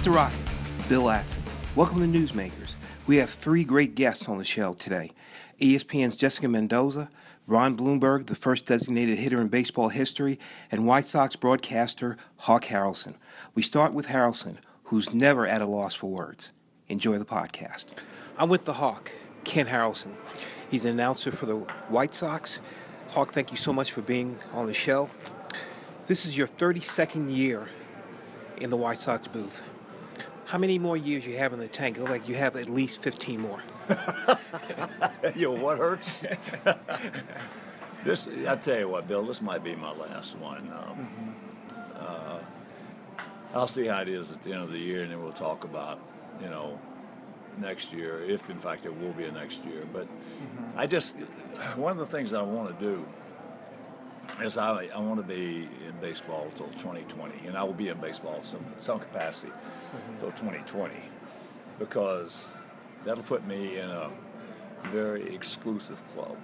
Mr. Rocket, Bill Ladson. Welcome to Newsmakers. We have three great guests on the show today. ESPN's Jessica Mendoza, Ron Blomberg, the first designated hitter in baseball history, and White Sox broadcaster Hawk Harrelson. We start with Harrelson, who's never at a loss for words. Enjoy the podcast. I'm with the Hawk, Ken Harrelson. He's an announcer for the White Sox. Hawk, thank you so much for being on the show. This is your 32nd year in the White Sox booth. How many more years you have in the tank? It looks like you have at least 15 more. What hurts? I tell you what, Bill, this might be my last one. I'll see how it is at the end of the year, and then we'll talk about, next year, if in fact it will be a next year. But one of the things I want to do is I want to be in baseball until 2020, and I will be in baseball some capacity until 2020, because that'll put me in a very exclusive club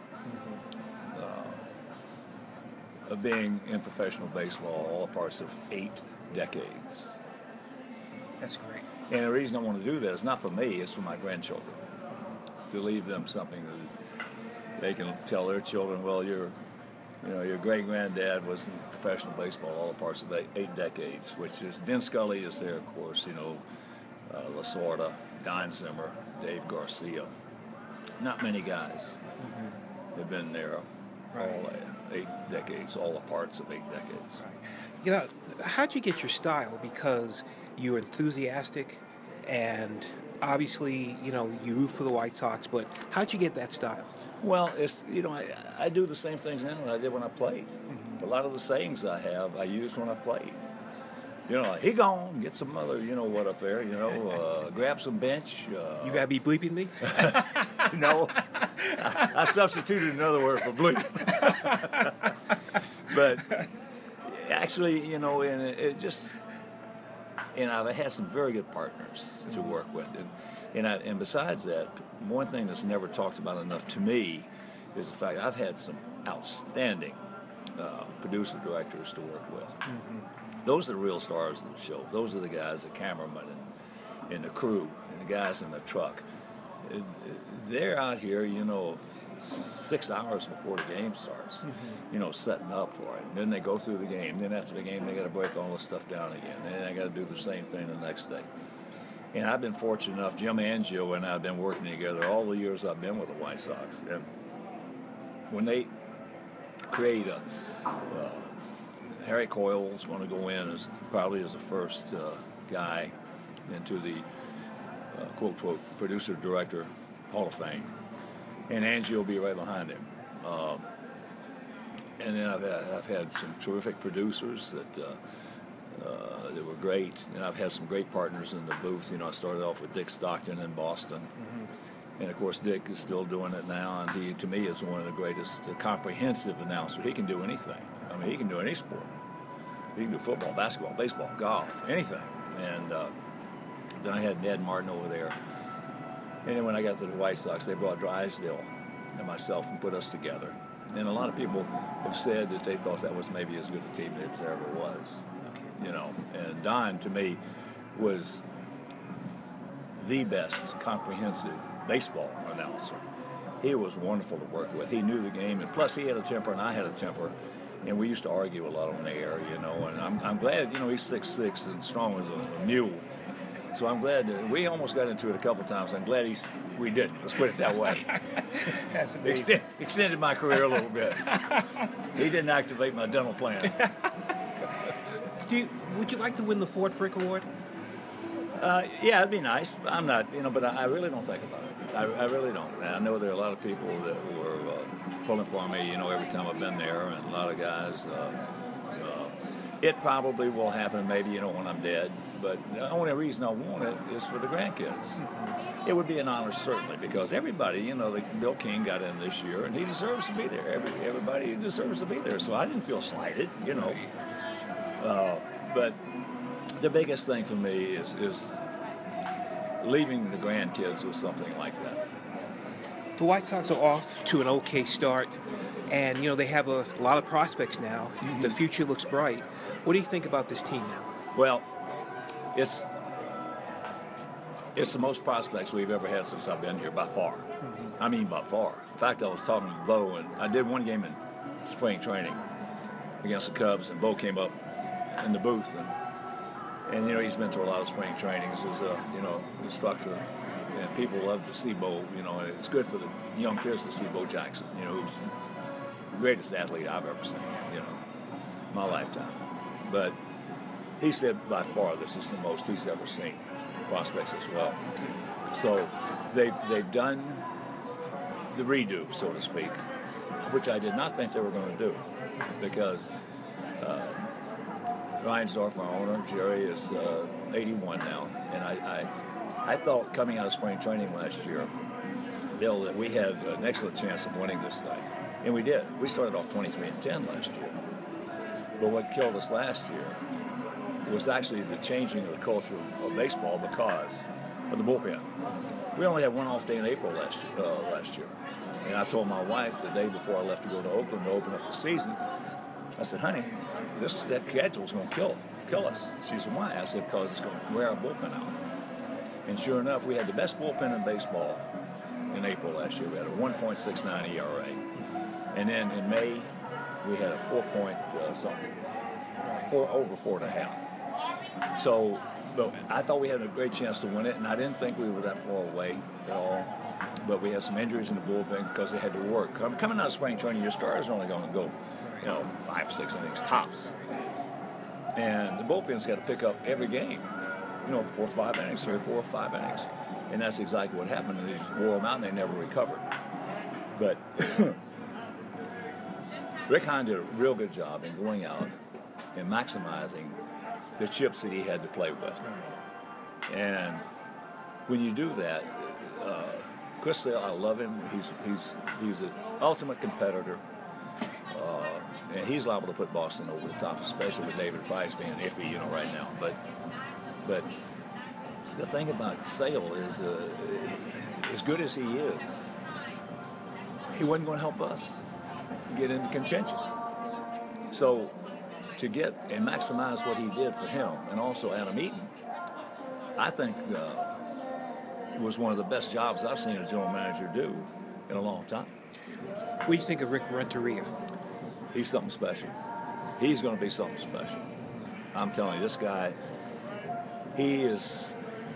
of being in professional baseball all parts of 8 decades. That's great. And the reason I want to do that is not for me, it's for my grandchildren, to leave them something that they can tell their children, well, your great-granddad was in professional baseball all parts of 8 decades, which is Vin Scully is there, of course, Lasorda, Don Zimmer, Dave Garcia. Not many guys have been there all 8 decades, all the parts of 8 decades. Right. How'd you get your style? Because you're enthusiastic, and obviously, you root for the White Sox, but how'd you get that style? Well, I do the same things now that I did when I played. A lot of the sayings I used when I played. He gone, get some other, what up there, grab some bench. You gotta be bleeping me? No, I substituted another word for bleep. But actually, and I've had some very good partners to work with. And besides that, one thing that's never talked about enough to me is the fact I've had some outstanding producer directors to work with. Those are the real stars of the show. Those are the guys, the cameramen and the crew and the guys in the truck. They're out here, 6 hours before the game starts, setting up for it. And then they go through the game. Then after the game, they got to break all this stuff down again. Then they got to do the same thing the next day. And I've been fortunate enough, Jim Angio and I have been working together all the years I've been with the White Sox. And when they create Harry Coyle's going to go in probably as the first guy into the quote producer director Hall of Fame, and Angie will be right behind him. And then I've had some terrific producers that were great, and I've had some great partners in the booth. I started off with Dick Stockton in Boston, and of course Dick is still doing it now, and he to me is one of the greatest comprehensive announcers. He can do anything. I mean, he can do any sport. He can do football, basketball, baseball, golf, anything. And then I had Ned Martin over there. And then when I got to the White Sox, they brought Drysdale and myself and put us together. And a lot of people have said that they thought that was maybe as good a team as there ever was. And Don, to me, was the best comprehensive baseball announcer. He was wonderful to work with. He knew the game, and plus he had a temper and I had a temper. And we used to argue a lot on the air, and I'm glad, he's 6'6" and strong as a mule. So I'm glad that we almost got into it a couple times. I'm glad we didn't. Let's put it that way. That's amazing. Extended my career a little bit. He didn't activate my dental plan. Would you like to win the Ford Frick Award? Yeah, it'd be nice. I'm not, but I really don't think about it. I really don't. And I know there are a lot of people that were pulling for me, every time I've been there, and a lot of guys. It probably will happen maybe, when I'm dead. But the only reason I want it is for the grandkids. It would be an honor, certainly, because everybody, Bill King got in this year, and he deserves to be there. Everybody deserves to be there. So I didn't feel slighted, But the biggest thing for me is leaving the grandkids with something like that. The White Sox are off to an okay start, and they have a lot of prospects now. The future looks bright. What do you think about this team now? Well, it's It's the most prospects we've ever had since I've been here, by far. I mean, by far. In fact, I was talking to Bo, and I did one game in spring training against the Cubs, and Bo came up in the booth, and you know, he's been to a lot of spring trainings as a, you know, instructor, and people love to see Bo. You know, it's good for the young kids to see Bo Jackson, you know, who's the greatest athlete I've ever seen, you know, my lifetime. But he said by far this is the most he's ever seen, prospects as well. So they've done the redo, so to speak, which I did not think they were going to do, because Reinsdorf, our owner, Jerry, is 81 now, and I thought coming out of spring training last year, Bill, that we had an excellent chance of winning this thing, and we did. We started off 23-10 last year, but what killed us last year was actually the changing of the culture of baseball because of the bullpen. We only had one off day in April last year. And I told my wife the day before I left to go to Oakland to open up the season, I said, honey, this schedule's going to kill us. She said, why? I said, because it's going to wear our bullpen out. And sure enough, we had the best bullpen in baseball in April last year. We had a 1.69 ERA. And then in May, we had a 4.5. So, but I thought we had a great chance to win it, and I didn't think we were that far away at all. But we had some injuries in the bullpen because they had to work. Coming out of spring training, your starters are only going to go, you know, 5-6 innings tops. And the bullpen's got to pick up every game, you know, 4 or 5 innings, 3 or 4 or 5 innings. And that's exactly what happened. And they just wore them out and they never recovered. But Rick Hahn did a real good job in going out and maximizing the chips that he had to play with. And when you do that, Chris Sale, I love him. He's an ultimate competitor, and he's liable to put Boston over the top, especially with David Price being iffy, you know, right now. But the thing about Sale is, as good as he is, he wasn't going to help us get into contention. So to get and maximize what he did for him, and also Adam Eaton, I think was one of the best jobs I've seen a general manager do in a long time. What do you think of Rick Renteria? He's something special. He's going to be something special. I'm telling you, this guy, he's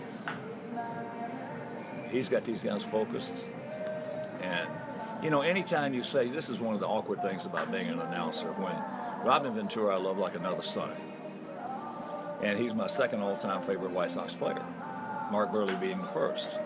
got these guys focused. And, you know, anytime you say, this is one of the awkward things about being an announcer, when Robin Ventura I love like another son. And he's my second all-time favorite White Sox player, Mark Burley being the first.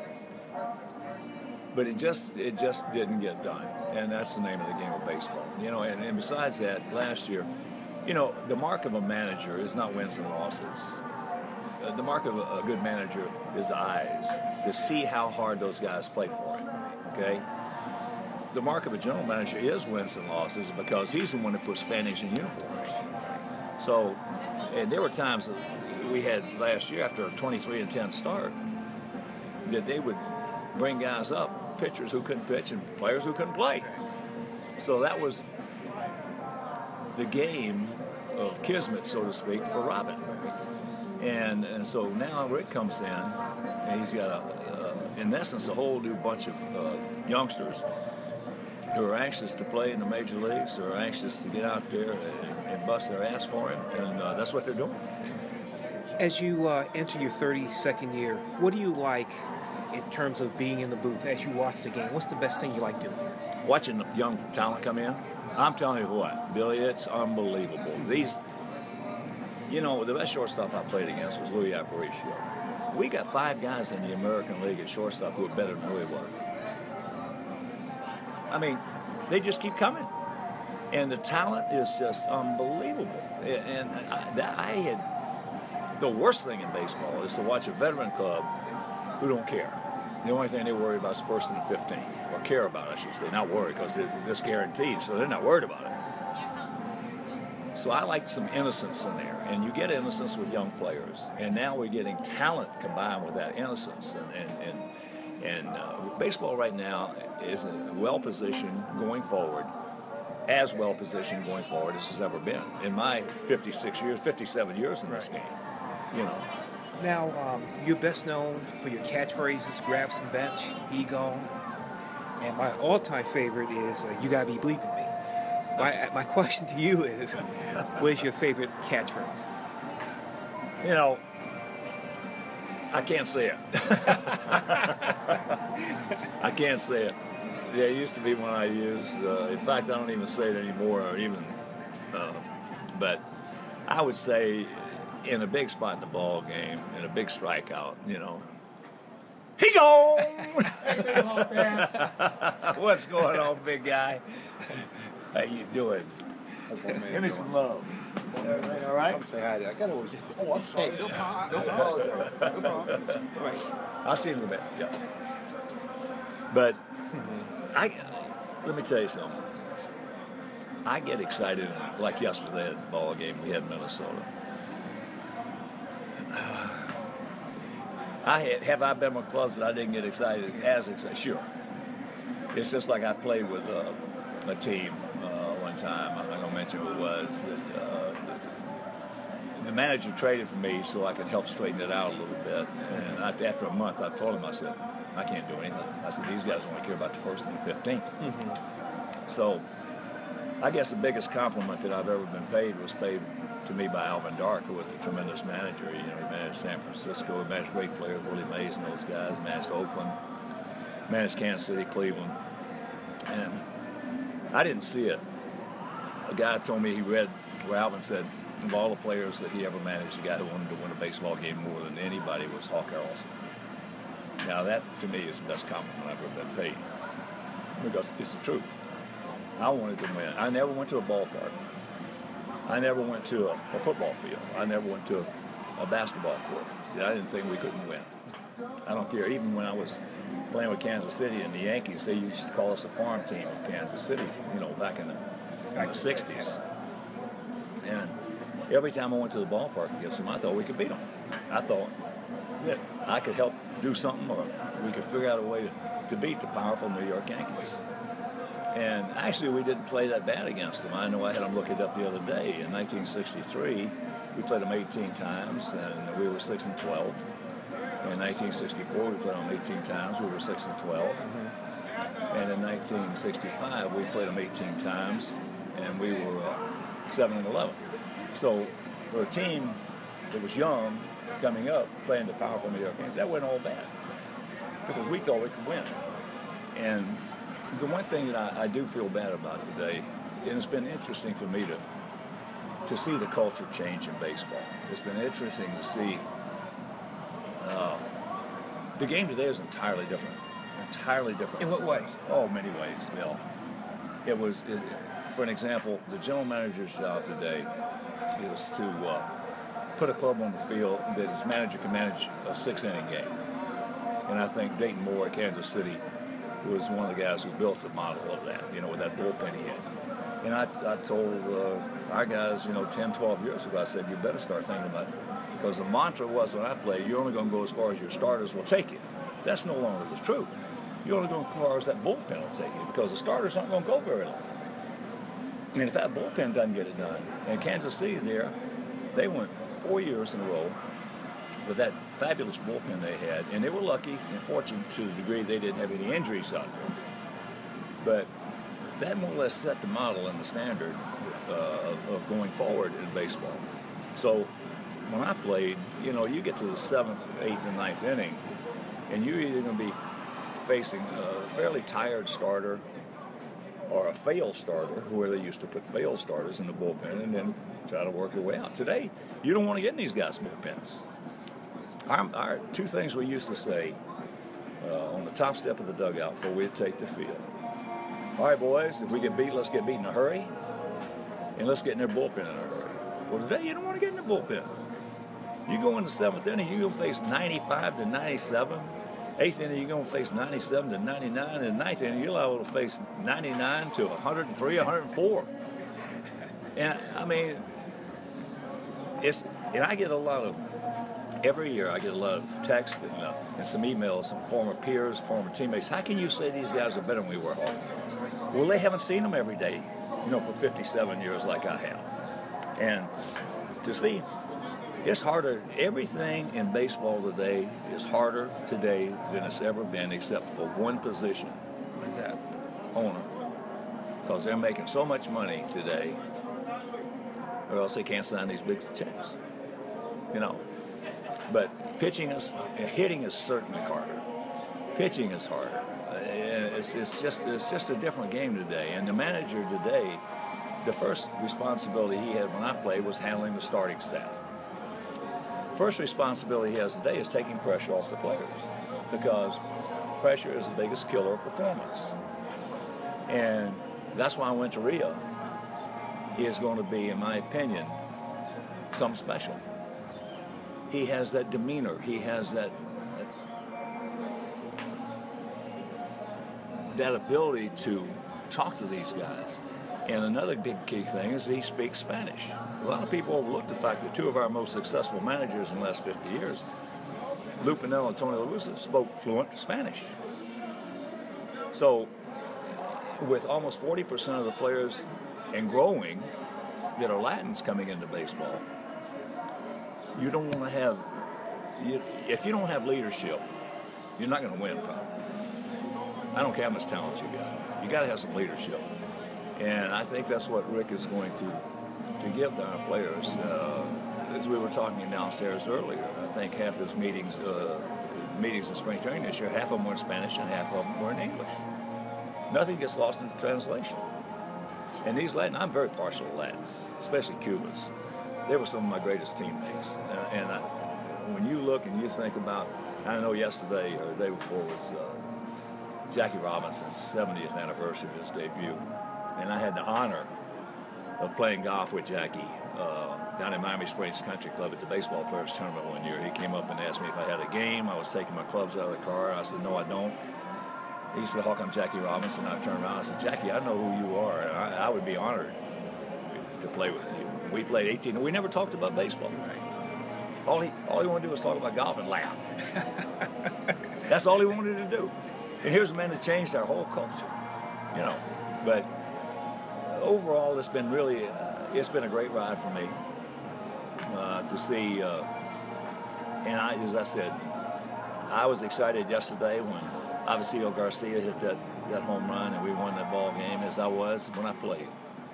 But it just didn't get done. And that's the name of the game of baseball. You know, and besides that, last year, you know, the mark of a manager is not wins and losses. The mark of a good manager is the eyes, to see how hard those guys play for him, okay? The mark of a general manager is wins and losses because he's the one that puts fannies in uniforms. So, and there were times that we had last year after a 23-10 start that they would bring guys up, pitchers who couldn't pitch and players who couldn't play. So that was the game of kismet, so to speak, for Robin. And so now Rick comes in, and he's got, in essence, a whole new bunch of youngsters who are anxious to play in the major leagues, who are anxious to get out there and bust their ass for him, and that's what they're doing. As you enter your 32nd year, what do you like in terms of being in the booth as you watch the game? What's the best thing you like doing? Watching the young talent come in. I'm telling you what, Billy, it's unbelievable. These, you know, the best shortstop I played against was Louis Aparicio. We got 5 guys in the American League at shortstop who are better than Louis was. I mean, they just keep coming. And the talent is just unbelievable. And the worst thing in baseball is to watch a veteran club who don't care. The only thing they worry about is first and the 15th, or care about, I should say, not worry, because they're just guaranteed, so they're not worried about it. So I like some innocence in there, and you get innocence with young players, and now we're getting talent combined with that innocence, and baseball right now is well-positioned going forward, as well-positioned going forward as it's ever been. In my 57 years in this game, you know, Now, you're best known for your catchphrases, grab some bench, ego, and my all-time favorite is "You gotta be bleeping me." My question to you is, what is your favorite catchphrase? You know, I can't say it. I can't say it. Yeah, it used to be one I used. In fact, I don't even say it anymore, or even. But I would say, in a big spot in the ball game, in a big strikeout, you know, he gone. What's going on, big guy? How you doing? Give me some love. Everything all right? Come say hi to. I gotta always. Oh, I'm sorry. Hey, no problem. No problem. Right. I'll see you in a bit. Yeah. But let me tell you something. I get excited, like yesterday at the ball game we had in Minnesota. Have I been with clubs that I didn't get as excited? Sure. It's just like I played with a team one time. I'm not going to mention who it was. The manager traded for me so I could help straighten it out a little bit. And after a month, I told him, I said, I can't do anything. I said, these guys only care about the 1st and the 15th. Mm-hmm. So I guess the biggest compliment that I've ever been paid was paid to me by Alvin Dark, who was a tremendous manager. You know, he managed San Francisco, he managed great players, Willie Mays and those guys, he managed Oakland, managed Kansas City, Cleveland. And I didn't see it. A guy told me he read where Alvin said, of all the players that he ever managed, the guy who wanted to win a baseball game more than anybody was Hawk Harrelson. Now that, to me, is the best compliment I've ever been paid, because it's the truth. I wanted to win. I never went to a ballpark. I never went to a football field. I never went to a basketball court. I didn't think we couldn't win. I don't care. Even when I was playing with Kansas City and the Yankees, they used to call us a farm team of Kansas City, you know, back in the 60s. And every time I went to the ballpark against them, I thought we could beat them. I thought that I could help do something, or we could figure out a way to beat the powerful New York Yankees. And actually, we didn't play that bad against them. I know I had them look it up the other day. In 1963, we played them 18 times, and we were 6-12. In 1964, we played them 18 times. We were 6-12. Mm-hmm. And in 1965, we played them 18 times, and we were 7-11. So for a team that was young, coming up, playing the powerful New York Yankees, that wasn't all bad, because we thought we could win. And the one thing that I do feel bad about today, and it's been interesting for me to see the culture change in baseball. It's been interesting to see the game today is entirely different. Entirely different. In what ways? Oh, many ways, Bill. For an example, the general manager's job today is to put a club on the field that his manager can manage a 6-inning game. And I think Dayton Moore at Kansas City was one of the guys who built the model of that, you know, with that bullpen he had. And I told our guys, you know, 10, 12 years ago, I said, you better start thinking about it. Because the mantra was, when I play, you're only going to go as far as your starters will take you. That's no longer the truth. You're only going as far as that bullpen will take you, because the starters aren't going to go very long. And if that bullpen doesn't get it done, and Kansas City there, they went 4 years in a row with that fabulous bullpen they had, and they were lucky and fortunate to the degree they didn't have any injuries out there. But that more or less set the model and the standard of going forward in baseball. So when I played, you know, you get to the 7th, 8th, and 9th inning, and you're either going to be facing a fairly tired starter or a failed starter, where they used to put failed starters in the bullpen and then try to work their way out. Today, you don't want to get in these guys' bullpens. Our two things we used to say on the top step of the dugout before we'd take the field. All right, boys, if we get beat, let's get beat in a hurry, and let's get in their bullpen in a hurry. Well, today, you don't want to get in the bullpen. You go in the 7th inning, you're going to face 95 to 97. 8th inning, you're going to face 97 to 99. And 9th inning, you're liable to face 99 to 103, 104. And, I mean, and I get a lot of, every year I get a lot of texts and some emails from former peers, former teammates. How can you say these guys are better than we were, Hawk? Well, they haven't seen them every day, you know, for 57 years like I have. And to see It's harder. Everything in baseball today is harder today than it's ever been, except for one position. What is that? Owner. Because they're making so much money today, or else they can't sign these big checks. You know. But hitting is certainly harder. Pitching is harder. It's just a different game today. And the manager today, the first responsibility he had when I played was handling the starting staff. First responsibility he has today is taking pressure off the players, because pressure is the biggest killer of performance. And that's why Renteria is going to be, in my opinion, something special. He has that demeanor. He has that ability to talk to these guys. And another big key thing is he speaks Spanish. A lot of people overlook the fact that two of our most successful managers in the last 50 years, Lou Piniella and Tony La Russa, spoke fluent Spanish. So with almost 40% of the players and growing that are Latins coming into baseball, you don't want to have, if you don't have leadership, you're not going to win probably. I don't care how much talent you got. You got to have some leadership. And I think that's what Rick is going to give to our players. As we were talking downstairs earlier, I think half his meetings in spring training this year, half of them were in Spanish and half of them were in English. Nothing gets lost in the translation. And these Latins, I'm very partial to Latins, especially Cubans. They were some of my greatest teammates. When you look and you think about, I know yesterday or the day before was Jackie Robinson's 70th anniversary of his debut. And I had the honor of playing golf with Jackie down in Miami Springs Country Club at the baseball players tournament one year. He came up and asked me if I had a game. I was taking my clubs out of the car. I said, no, I don't. He said, Hawk, I'm Jackie Robinson. I turned around and I said, Jackie, I know who you are, and I would be honored to play with you. We played 18, and we never talked about baseball. All he wanted to do was talk about golf and laugh. That's all he wanted to do. And here's a man that changed our whole culture, you know. But overall, it's been really, it's been a great ride for me to see. And as I said, I was excited yesterday when Avisaíl Garcia hit that home run and we won that ball game, as I was when I played.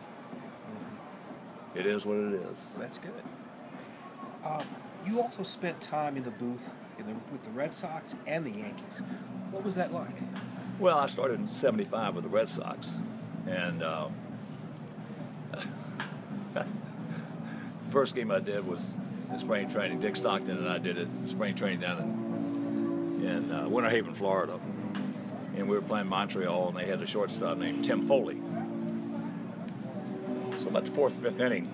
It is what it is. That's good. You also spent time in the booth with the Red Sox and the Yankees. What was that like? Well, I started in '75 with the Red Sox, and first game I did was in spring training. Dick Stockton and I did it in spring training down in Winter Haven, Florida, and we were playing Montreal, and they had a shortstop named Tim Foley. So about the fourth, fifth inning,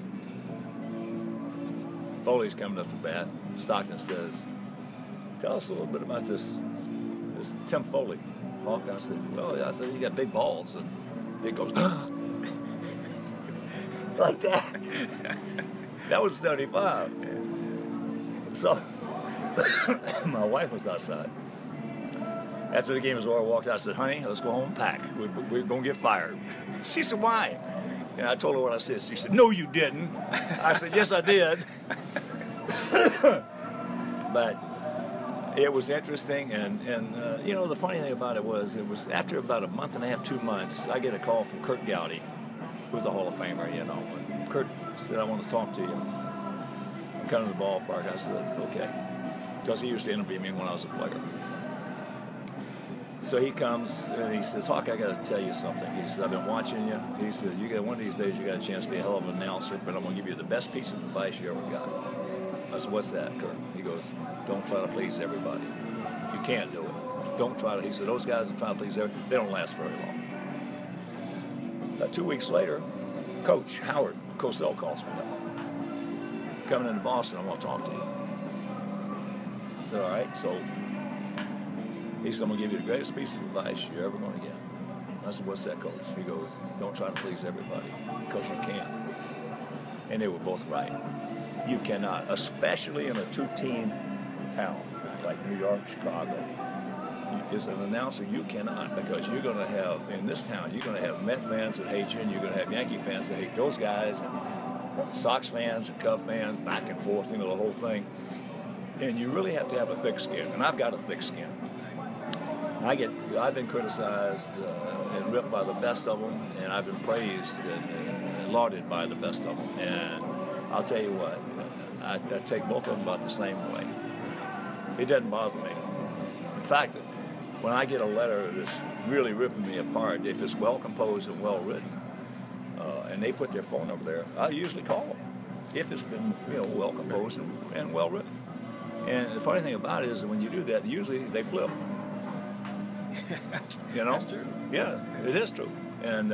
Foley's coming up to bat. Stockton says, "Tell us a little bit about this Tim Foley." Hawk, I said, "Well, I said, you got big balls." And it goes, like that. That was '75. So my wife was outside. After the game was over, I walked out. I said, "Honey, let's go home and pack. We're going to get fired." She said, "Why?" And I told her what I said. She said, "No, you didn't." I said, "Yes, I did." But it was interesting, and you know, the funny thing about it was after about a month and a half, 2 months, I get a call from Curt Gowdy, who's a Hall of Famer, you know. And Curt said, "I want to talk to you. I'm coming to the ballpark." I said, "Okay," because he used to interview me when I was a player. So he comes and he says, "Hawk, I got to tell you something." He said, "I've been watching you." He said, one of these days you got a chance to be a hell of an announcer, but I'm going to give you the best piece of advice you ever got." I said, "What's that, Curt?" He goes, "Don't try to please everybody. You can't do it. Don't try to." He said, "Those guys that try to please everybody, they don't last very long." 2 weeks later, Coach Howard Cosell calls me up. "Coming into Boston, I want to talk to you." I said, "All right." So he said, "I'm going to give you the greatest piece of advice you're ever going to get." I said, "What's that, Coach?" He goes, "Don't try to please everybody, because you can't." And they were both right. You cannot, especially in a two-team town like New York, Chicago. As an announcer, you cannot, because you're going to have, in this town, you're going to have Met fans that hate you, and you're going to have Yankee fans that hate those guys, and Sox fans and Cub fans, back and forth, the whole thing. And you really have to have a thick skin, and I've got a thick skin. I've been criticized and ripped by the best of them, and I've been praised and lauded by the best of them. And I'll tell you what, I take both of them about the same way. It doesn't bother me. In fact, when I get a letter that's really ripping me apart, if it's well composed and well written, and they put their phone number there, I usually call them if it's been well composed and well written. And the funny thing about it is that when you do that, usually they flip. That's true. Yeah, it is true. And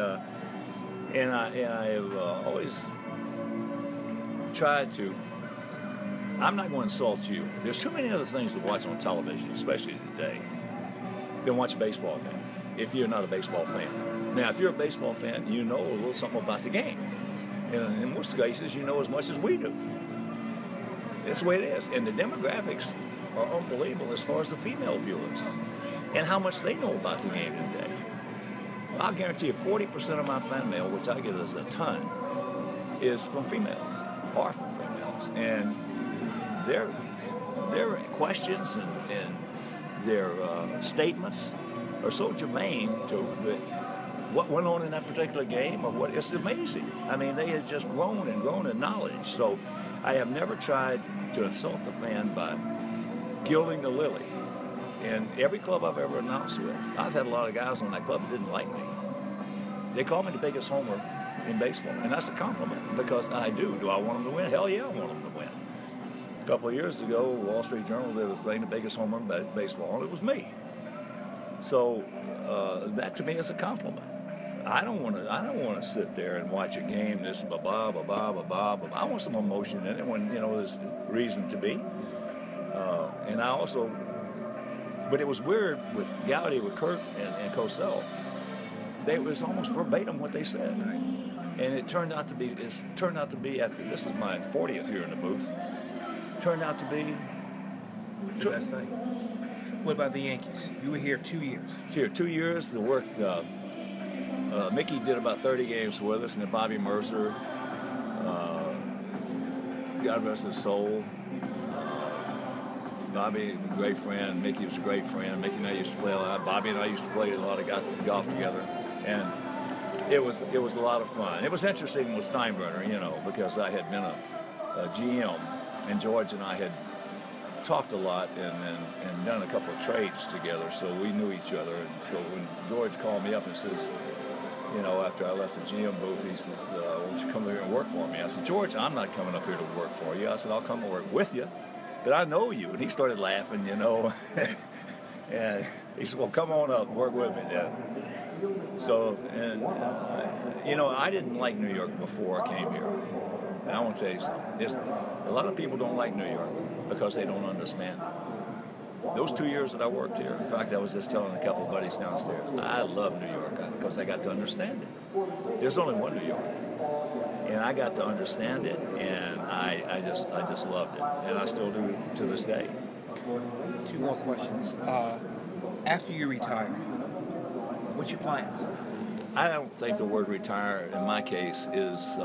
I have always tried to. I'm not going to insult you. There's too many other things to watch on television, especially today, than watch a baseball game. If you're not a baseball fan. Now, if you're a baseball fan, you know a little something about the game. And in most cases, you know as much as we do. That's the way it is. And the demographics are unbelievable as far as the female viewers and how much they know about the game today. I'll guarantee you 40% of my fan mail, which I get as a ton, is from females or from females. And their questions and their statements are so germane to what went on in that particular game or what. It's amazing. I mean, they have just grown in knowledge. So I have never tried to insult the fan by gilding the lily. And every club I've ever announced with, I've had a lot of guys on that club that didn't like me. They call me the biggest homer in baseball, and that's a compliment because I do. Do I want them to win? Hell yeah, I want them to win. A couple of years ago, Wall Street Journal did a thing, the biggest homer in baseball, and it was me. So that to me is a compliment. I don't want to sit there and watch a game this ba ba ba ba ba ba ba. I want some emotion in it when there's reason to be. And I also, but it was weird with Gowdy, with Kurt and Cosell. It was almost verbatim what they said, and it turned out to be. After this is my 40th year in the booth. Turned out to be the best thing. What about the Yankees? You were here 2 years. I was here 2 years. The work. Mickey did about 30 games with us, and then Bobby Mercer, God rest his soul. Bobby, great friend. Mickey was a great friend. Mickey and I used to play a lot. Bobby and I used to play a lot of golf together, and it was a lot of fun. It was interesting with Steinbrenner, because I had been a GM, and George and I had talked a lot and done a couple of trades together, so we knew each other. And so when George called me up and says, after I left the GM booth, he says, won't you come here and work for me? I said, George, I'm not coming up here to work for you. I said, I'll come and work with you, but I know you. And he started laughing, and he said, well, come on up, work with me then. So, and, I didn't like New York before I came here. And I want to tell you something. A lot of people don't like New York because they don't understand it. Those 2 years that I worked here, in fact, I was just telling a couple of buddies downstairs, I love New York because I got to understand it. There's only one New York. And I got to understand it, and I just loved it. And I still do to this day. 2 more questions. After you retire, what's your plans? I don't think the word retire, in my case, is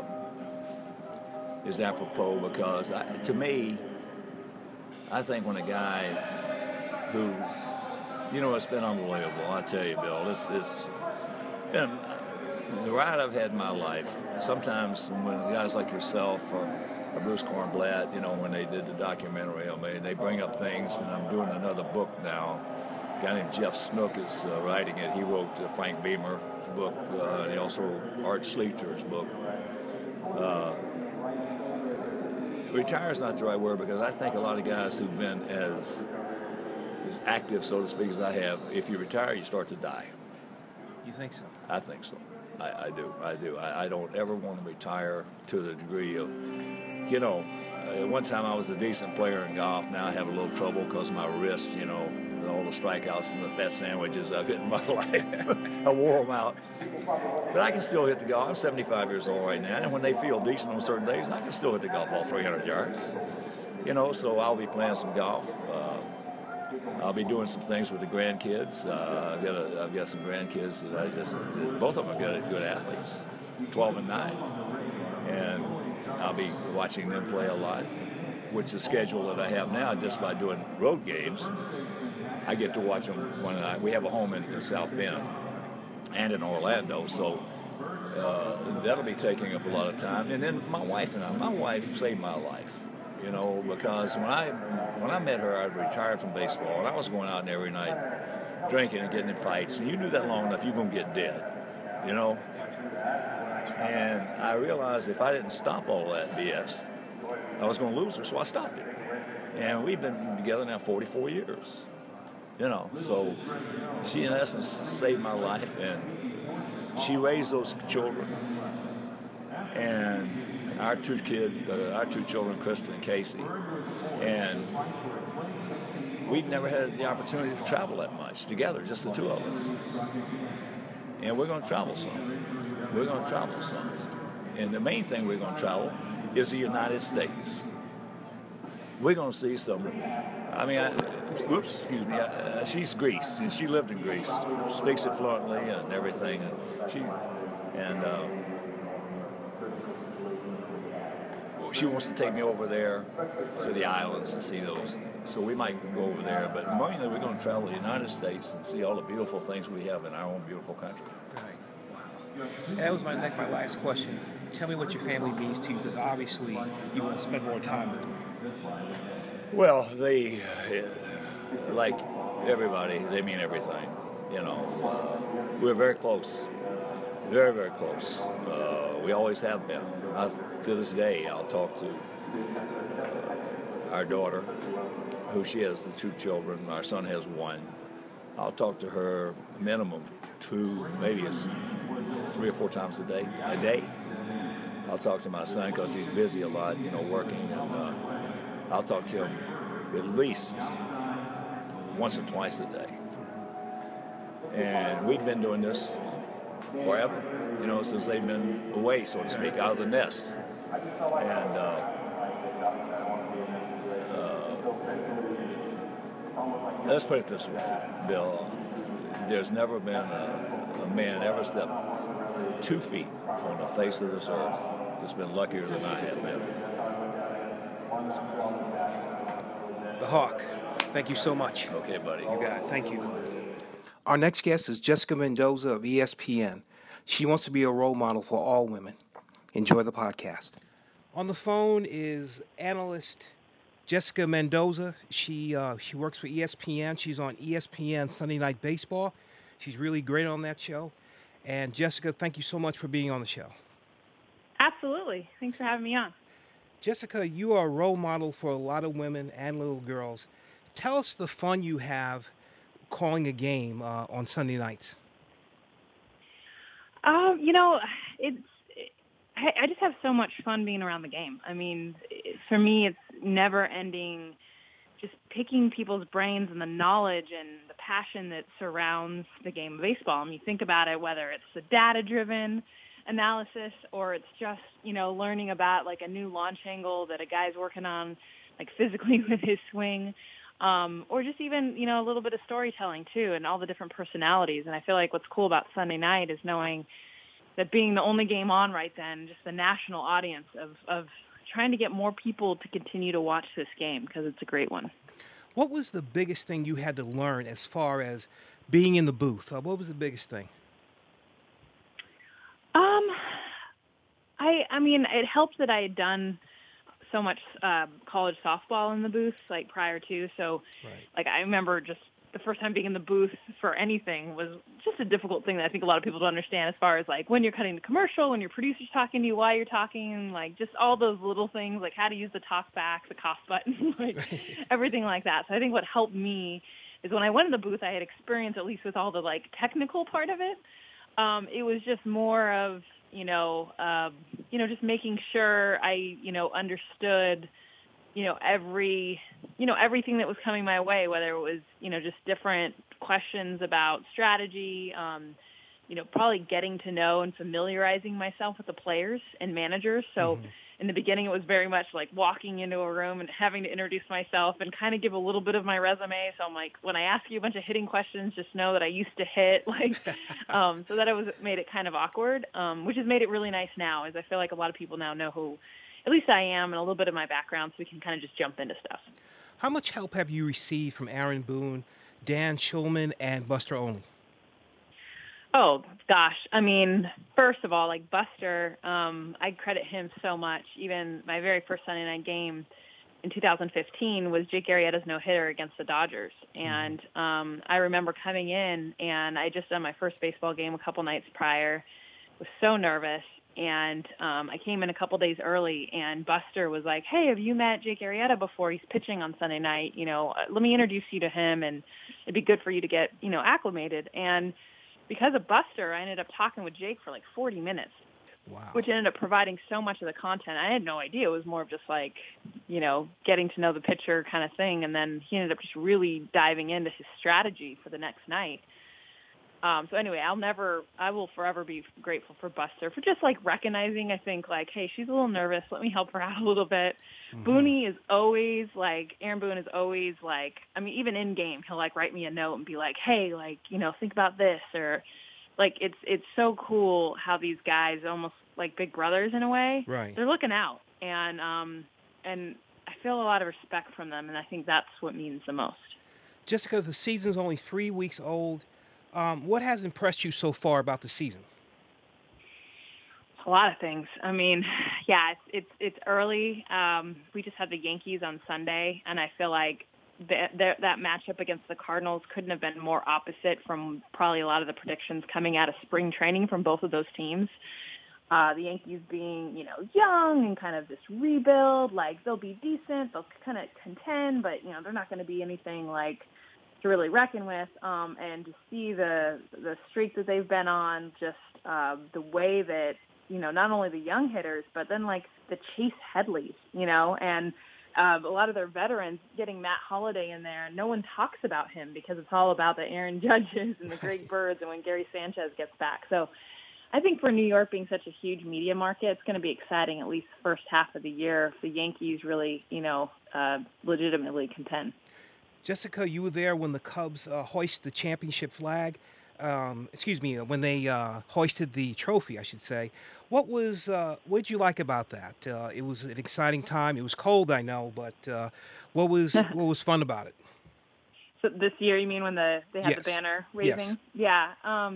apropos because, to me, I think when a guy who, it's been unbelievable. I tell you, Bill, it's been the ride I've had in my life. Sometimes when guys like yourself or Bruce Kornblatt, when they did the documentary on me, they bring up things, and I'm doing another book now. A guy named Jeff Snook is writing it. He wrote Frank Beamer's book, and he also wrote Art Schleicher's book. Retire is not the right word because I think a lot of guys who've been as active, so to speak, as I have, if you retire, you start to die. You think so? I think so. I do. I don't ever want to retire to the degree of, at one time I was a decent player in golf. Now I have a little trouble because of my wrists, with all the strikeouts and the fat sandwiches I've hit in my life. I wore them out. But I can still hit the golf. I'm 75 years old right now, and when they feel decent on certain days, I can still hit the golf ball 300 yards. So I'll be playing some golf. I'll be doing some things with the grandkids. I've got some grandkids that both of them are good athletes, 12 and 9. and I'll be watching them play a lot, which the schedule that I have now, just by doing road games, I get to watch them when we have a home in South Bend and in Orlando, so that'll be taking up a lot of time. And then my wife saved my life, because when I met her, I'd retired from baseball, and I was going out every night drinking and getting in fights, and you do that long enough, you're going to get dead, And I realized if I didn't stop all that BS, I was going to lose her, so I stopped it. And we've been together now 44 years, So she, in essence, saved my life, and she raised those children. And our two children, Kristen and Casey. And we've never had the opportunity to travel that much together, just the two of us. And we're going to travel some. And the main thing we're going to travel is the United States. We're going to see some. She's Greece, and she lived in Greece, speaks it fluently and everything. And she wants to take me over there to the islands and see those. So we might go over there, but mainly we're going to travel the United States and see all the beautiful things we have in our own beautiful country. Right. Wow. That was my last question. Tell me what your family means to you, because obviously you want to spend more time with them. Well, they, like everybody, they mean everything. We're very close, very, very close. We always have been. To this day, I'll talk to our daughter, who she has the two children. Our son has one. I'll talk to her minimum 2, maybe it's 3 or 4 times a day. I'll talk to my son because he's busy a lot, working, and I'll talk to him at least once or twice a day. And we've been doing this forever, since they've been away, so to speak, out of the nest. And let's put it this way, Bill. There's never been a man ever stepped 2 feet on the face of this earth that's been luckier than I have been. The Hawk, thank you so much. Okay, buddy. You got it. Thank you. Our next guest is Jessica Mendoza of ESPN. She wants to be a role model for all women. Enjoy the podcast. On the phone is analyst Jessica Mendoza. She works for ESPN. She's on ESPN Sunday Night Baseball. She's really great on that show. And Jessica, thank you so much for being on the show. Absolutely. Thanks for having me on. Jessica, you are a role model for a lot of women and little girls. Tell us the fun you have calling a game on Sunday nights. I just have so much fun being around the game. I mean, for me, it's never ending, just picking people's brains and the knowledge and the passion that surrounds the game of baseball. I mean, you think about it, whether it's the data-driven analysis or it's just, learning about like a new launch angle that a guy's working on, like physically with his swing, or just even, a little bit of storytelling too, and all the different personalities. And I feel like what's cool about Sunday night is knowing that being the only game on right then, just the national audience of trying to get more people to continue to watch this game because it's a great one. What was the biggest thing you had to learn as far as being in the booth? What was the biggest thing? I mean, it helped that I had done so much college softball in the booth, like prior to. So, right. Like, I remember just the first time being in the booth for anything was just a difficult thing that I think a lot of people don't understand as far as, like, when you're cutting the commercial, when your producer's talking to you, why you're talking, like, just all those little things, like how to use the talk back, the cough button, like everything like that. So I think what helped me is when I went in the booth, I had experience at least with all the, like, technical part of it. It was just more of, just making sure I, understood, everything that was coming my way, whether it was, just different questions about strategy, probably getting to know and familiarizing myself with the players and managers. So in the beginning, it was very much like walking into a room and having to introduce myself and kind of give a little bit of my resume. So I'm like, when I ask you a bunch of hitting questions, just know that I used to hit, so that made it kind of awkward, which has made it really nice now, as I feel like a lot of people now know who at least I am and a little bit of my background, so we can kind of just jump into stuff. How much help have you received from Aaron Boone, Dan Schulman, and Buster Olney? Oh, gosh. I mean, first of all, like Buster, I credit him so much. Even my very first Sunday night game in 2015 was Jake Arrieta's no-hitter against the Dodgers. And I remember coming in, and I just done my first baseball game a couple nights prior, was so nervous. And I came in a couple days early, and Buster was like, hey, have you met Jake Arrieta before? He's pitching on Sunday night. Let me introduce you to him, and it'd be good for you to get, acclimated. And because of Buster, I ended up talking with Jake for like 40 minutes, wow, which ended up providing so much of the content. I had no idea. It was more of just like, getting to know the pitcher kind of thing. And then he ended up just really diving into his strategy for the next night. So anyway, I will forever be grateful for Buster for just like recognizing, I think, like, hey, she's a little nervous. Let me help her out a little bit. Booney is always like, Aaron Boone is always like, I mean, even in game, he'll like write me a note and be like, hey, like, think about this, or like, it's so cool how these guys almost like big brothers in a way. Right. They're looking out, and I feel a lot of respect from them. And I think that's what means the most. Jessica, the season's only 3 weeks old. What has impressed you so far about the season? A lot of things. I mean, yeah, it's early. We just had the Yankees on Sunday, and I feel like that matchup against the Cardinals couldn't have been more opposite from probably a lot of the predictions coming out of spring training from both of those teams. The Yankees being, young and kind of this rebuild, like they'll be decent, they'll kind of contend, but they're not going to be anything like to really reckon with, and to see the streak that they've been on, just the way that, not only the young hitters, but then like the Chase Headleys, and a lot of their veterans, getting Matt Holliday in there. No one talks about him because it's all about the Aaron Judges and the Greg Birds and when Gary Sanchez gets back. So I think for New York being such a huge media market, it's going to be exciting at least the first half of the year if the Yankees really, legitimately contend. Jessica, you were there when the Cubs hoist the championship flag. When they hoisted the trophy, I should say. What did you like about that? It was an exciting time. It was cold, I know, but what was fun about it? So this year, you mean when they had Yes. the banner waving? Yes. Yeah.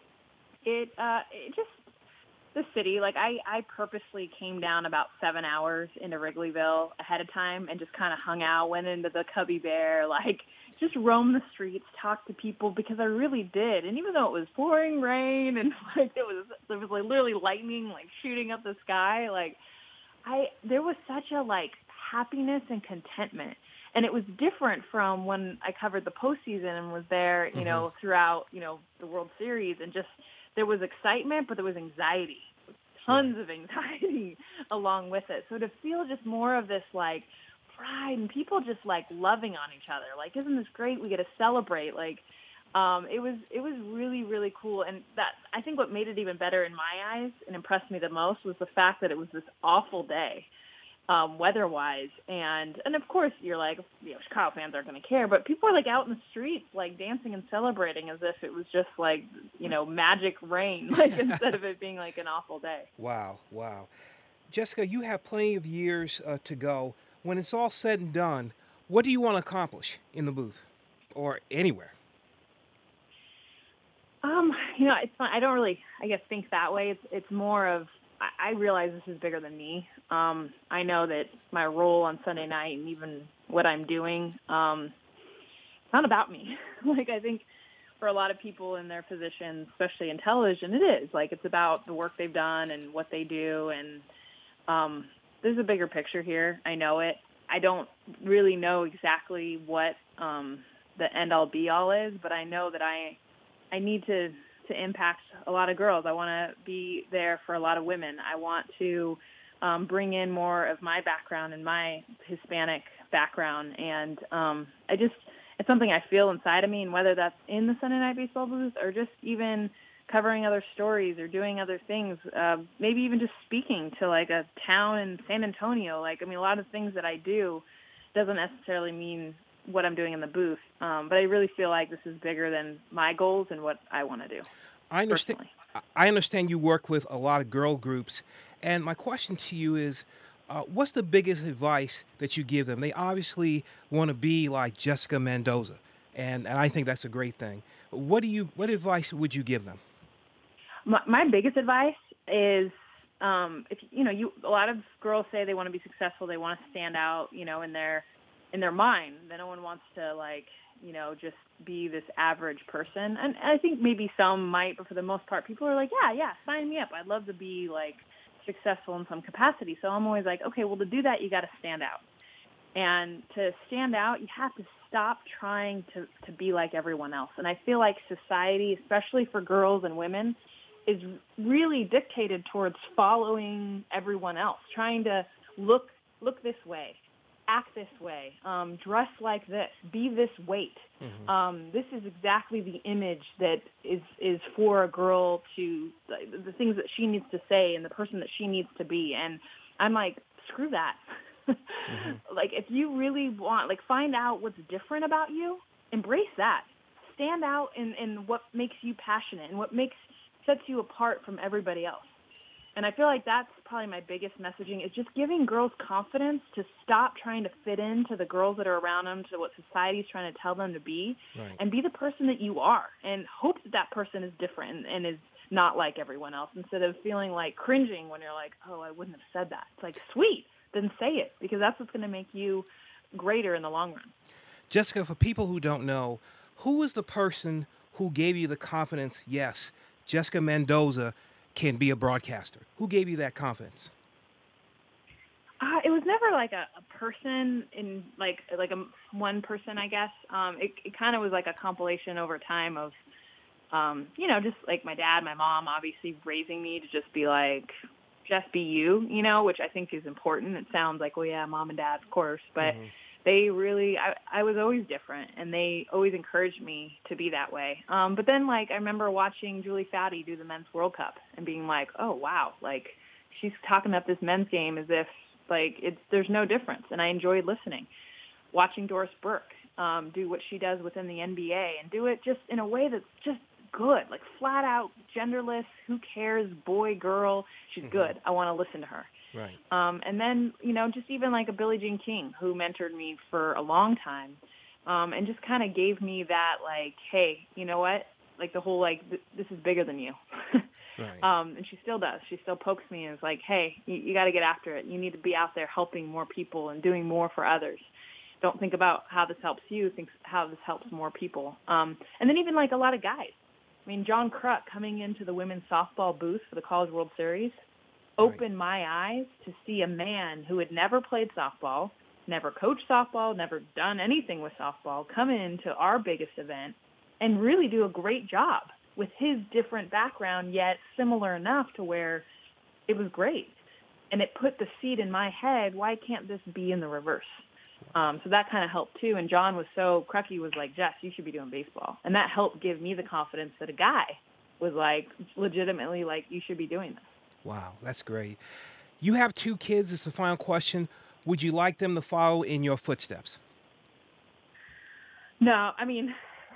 It just the city. Like I purposely came down about 7 hours into Wrigleyville ahead of time and just kind of hung out, went into the Cubby Bear, like just roamed the streets, talked to people because I really did. And even though it was pouring rain and like there was like literally lightning like shooting up the sky, like there was such a like happiness and contentment. And it was different from when I covered the postseason and was there, throughout, the World Series, and just there was excitement, but there was anxiety, tons of anxiety along with it. So to feel just more of this like pride and people just like loving on each other, like, isn't this great? We get to celebrate. Like, it was really, really cool. And that, I think what made it even better in my eyes and impressed me the most was the fact that it was this awful day. Weather-wise, and of course you're like, Chicago fans aren't going to care, but people are like out in the streets, like dancing and celebrating as if it was just like, magic rain, like instead of it being like an awful day. Wow. Jessica, you have plenty of years to go. When it's all said and done, what do you want to accomplish in the booth or anywhere? It's fun. I don't really, I guess, think that way. It's more of, I realize this is bigger than me. I know that my role on Sunday night and even what I'm doing, it's not about me. Like, I think for a lot of people in their positions, especially in television, it is. Like, it's about the work they've done and what they do. And there's a bigger picture here. I know it. I don't really know exactly what the end-all be-all is, but I know that I need to impact a lot of girls. I want to be there for a lot of women. I want to bring in more of my background and my Hispanic background. And it's something I feel inside of me, and whether that's in the Sunday Night Baseball booth or just even covering other stories or doing other things, maybe even just speaking to like a town in San Antonio. Like, I mean, a lot of things that I do doesn't necessarily mean what I'm doing in the booth. But I really feel like this is bigger than my goals and what I want to do. I understand. Personally. I understand you work with a lot of girl groups, and my question to you is, what's the biggest advice that you give them? They obviously want to be like Jessica Mendoza, and I think that's a great thing. What advice would you give them? My biggest advice is, if a lot of girls say they want to be successful, they want to stand out, in their mind. That no one wants to just be this average person. And I think maybe some might, but for the most part, people are like, yeah, sign me up. I'd love to be like successful in some capacity. So I'm always like, okay, well, to do that, you got to stand out. And to stand out, you have to stop trying to be like everyone else. And I feel like society, especially for girls and women, is really dictated towards following everyone else, trying to look this way, act this way, dress like this, be this weight. Mm-hmm. This is exactly the image that is for a girl to, the things that she needs to say and the person that she needs to be. And I'm like, screw that. Mm-hmm. Like, if you really want, find out what's different about you, embrace that. Stand out in what makes you passionate and what sets you apart from everybody else. And I feel like that's probably my biggest messaging, is just giving girls confidence to stop trying to fit into the girls that are around them, to what society's trying to tell them to be, right, and be the person that you are, and hope that person is different and is not like everyone else, instead of feeling like cringing when you're like, oh, I wouldn't have said that. It's like, sweet, then say it, because that's what's going to make you greater in the long run. Jessica, for people who don't know, who was the person who gave you the confidence, yes, Jessica Mendoza can be a broadcaster? Who gave you that confidence? It was never like a person in like a one person, I guess. It kind of was like a compilation over time of, just like my dad, my mom, obviously raising me to just be like, just be you, which I think is important. It sounds like, well, yeah, mom and dad, of course, but mm-hmm. They really, I was always different, and they always encouraged me to be that way. But then, I remember watching Julie Foudy do the Men's World Cup and being like, oh, wow, she's talking up this men's game as if, there's no difference, and I enjoyed listening. Watching Doris Burke do what she does within the NBA and do it just in a way that's just good, flat out, genderless, who cares, boy, girl, she's mm-hmm. good. I want to listen to her. Right. And then, just even like a Billie Jean King, who mentored me for a long time, and just kind of gave me that, hey, you know what? The whole, this is bigger than you. Right. And she still does. She still pokes me and is like, hey, you got to get after it. You need to be out there helping more people and doing more for others. Don't think about how this helps you. Think how this helps more people. And then even, a lot of guys. I mean, John Kruk coming into the women's softball booth for the College World Series opened my eyes to see a man who had never played softball, never coached softball, never done anything with softball, come into our biggest event and really do a great job with his different background, yet similar enough to where it was great. And it put the seed in my head, why can't this be in the reverse? So that kind of helped too. And John was Crucky was like, Jess, you should be doing baseball. And that helped give me the confidence that a guy was legitimately you should be doing this. Wow, that's great. You have 2 kids. This is the final question. Would you like them to follow in your footsteps? No, I mean,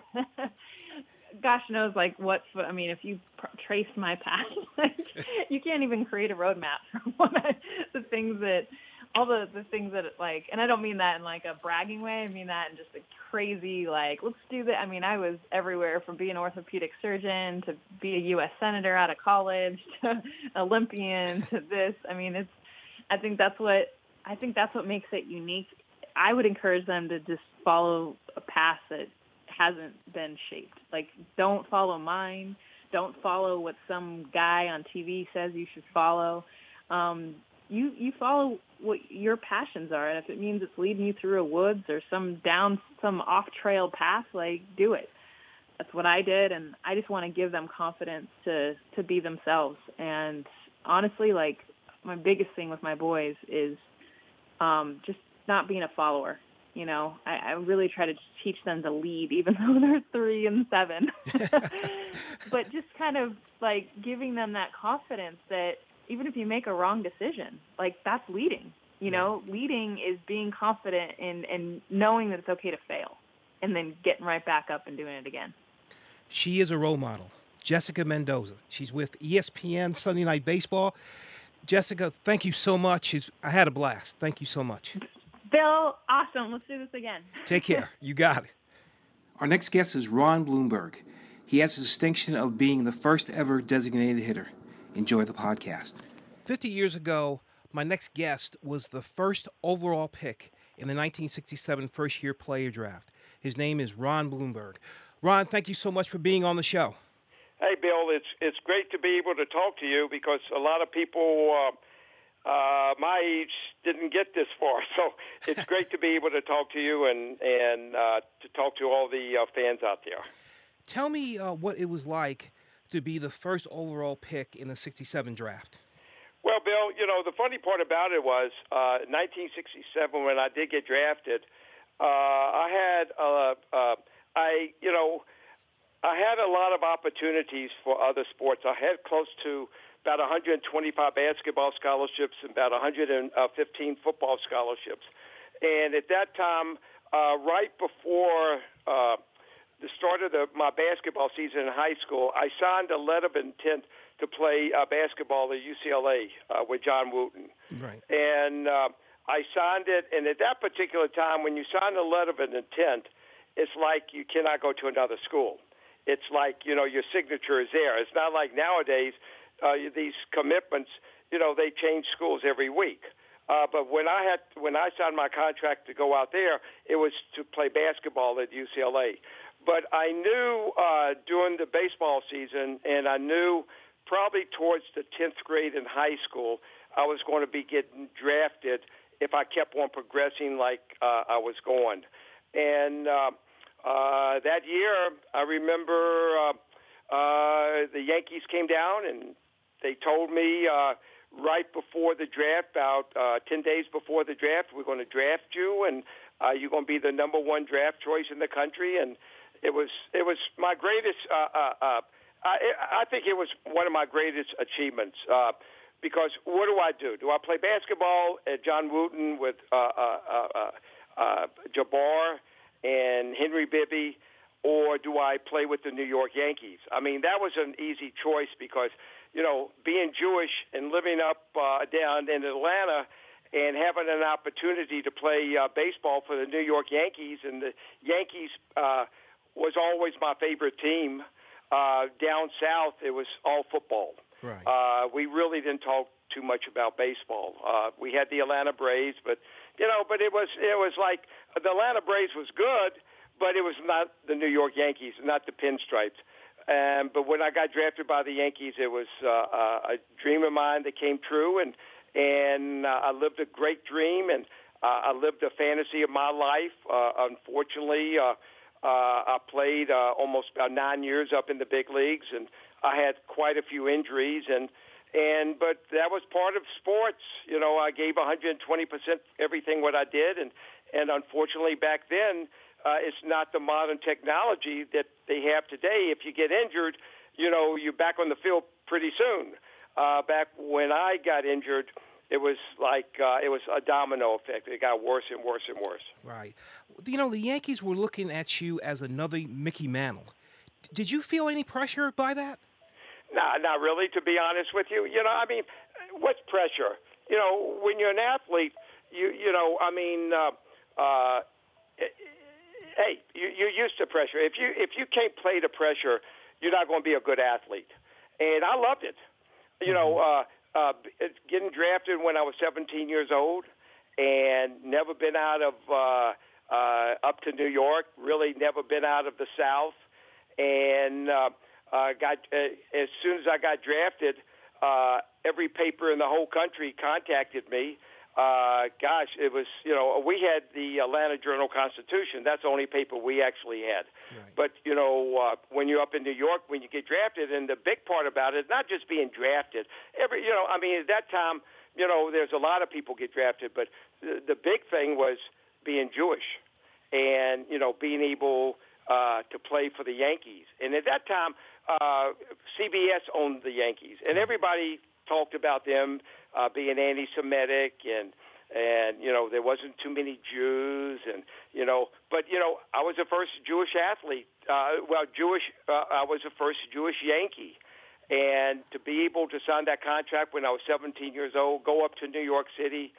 gosh knows if you trace my path, you can't even create a roadmap for the things that and I don't mean that in a bragging way. I mean that in just a crazy, let's do that. I mean, I was everywhere from being an orthopedic surgeon to be a U.S. Senator out of college to Olympian to this. I mean, I think that's what makes it unique. I would encourage them to just follow a path that hasn't been shaped. Don't follow mine. Don't follow what some guy on TV says you should follow. You follow what your passions are, and if it means it's leading you through a woods or some off-trail path, do it. That's what I did, and I just want to give them confidence to be themselves. And honestly, my biggest thing with my boys is just not being a follower. I really try to teach them to lead, even though they're 3 and 7. but just kind of like giving them that confidence that even if you make a wrong decision, like that's leading. You know, leading is being confident and knowing that it's okay to fail and then getting right back up and doing it again. She is a role model. Jessica Mendoza. She's with ESPN Sunday Night Baseball. Jessica, thank you so much. I had a blast. Thank you so much. Bill, awesome. Let's do this again. Take care. You got it. Our next guest is Ron Blomberg. He has the distinction of being the first ever designated hitter. Enjoy the podcast. 50 years ago, my next guest was the first overall pick in the 1967 first-year player draft. His name is Ron Blomberg. Ron, thank you so much for being on the show. Hey, Bill, it's great to be able to talk to you because a lot of people my age didn't get this far. So it's great to be able to talk to you and to talk to all the fans out there. Tell me what it was like to be the first overall pick in the 67 draft. Well, Bill, you know, the funny part about it was 1967 when I did get drafted, I had a lot of opportunities for other sports. I had close to about 125 basketball scholarships and about 115 football scholarships. And at that time, right before the start of my basketball season in high school, I signed a letter of intent to play basketball at UCLA with John Wooten. Right. And I signed it, and at that particular time, when you sign a letter of intent, it's like you cannot go to another school. It's like, you know, your signature is there. It's not like nowadays these commitments, you know, they change schools every week. But when I signed my contract to go out there, it was to play basketball at UCLA. But I knew during the baseball season, and I knew probably towards the 10th grade in high school, I was going to be getting drafted if I kept on progressing like I was going. And that year, I remember the Yankees came down and they told me right before the draft, about 10 days before the draft, we're going to draft you, and you're going to be the number one draft choice in the country. And it was my greatest. I think it was one of my greatest achievements because what do? Do I play basketball at John Wooten with Jabbar and Henry Bibby, or do I play with the New York Yankees? I mean, that was an easy choice because, you know, being Jewish and living up down in Atlanta and having an opportunity to play baseball for the New York Yankees, and the Yankees was always my favorite team. Down south, it was all football. Right. We really didn't talk too much about baseball. We had the Atlanta Braves, but it was like the Atlanta Braves was good, but it was not the New York Yankees, not the Pinstripes. But when I got drafted by the Yankees, it was a dream of mine that came true, and I lived a great dream, and I lived a fantasy of my life. Unfortunately, I played almost about 9 years up in the big leagues, and I had quite a few injuries, but that was part of sports. You know, I gave 120% everything what I did, and unfortunately back then, it's not the modern technology that they have today. If you get injured, you know, you're back on the field pretty soon. Back when I got injured, it was like it was a domino effect. It got worse and worse and worse. Right. You know, the Yankees were looking at you as another Mickey Mantle. Did you feel any pressure by that? No, not really, to be honest with you. You know, I mean, what's pressure? You know, when you're an athlete, hey, you're used to pressure. If you can't play the pressure, you're not going to be a good athlete. And I loved it. You know, getting drafted when I was 17 years old and never been out of up to New York, really never been out of the South. And as soon as I got drafted, every paper in the whole country contacted me. It was, you know, we had the Atlanta Journal-Constitution. That's the only paper we actually had. Right. But, you know, when you're up in New York, when you get drafted, and the big part about it, not just being drafted. At that time, you know, there's a lot of people get drafted, but the big thing was being Jewish and, you know, being able to play for the Yankees. And at that time, CBS owned the Yankees, and everybody talked about them being anti-Semitic and there wasn't too many Jews, but I was the first Jewish athlete. I was the first Jewish Yankee, and to be able to sign that contract when I was 17 years old, go up to New York City,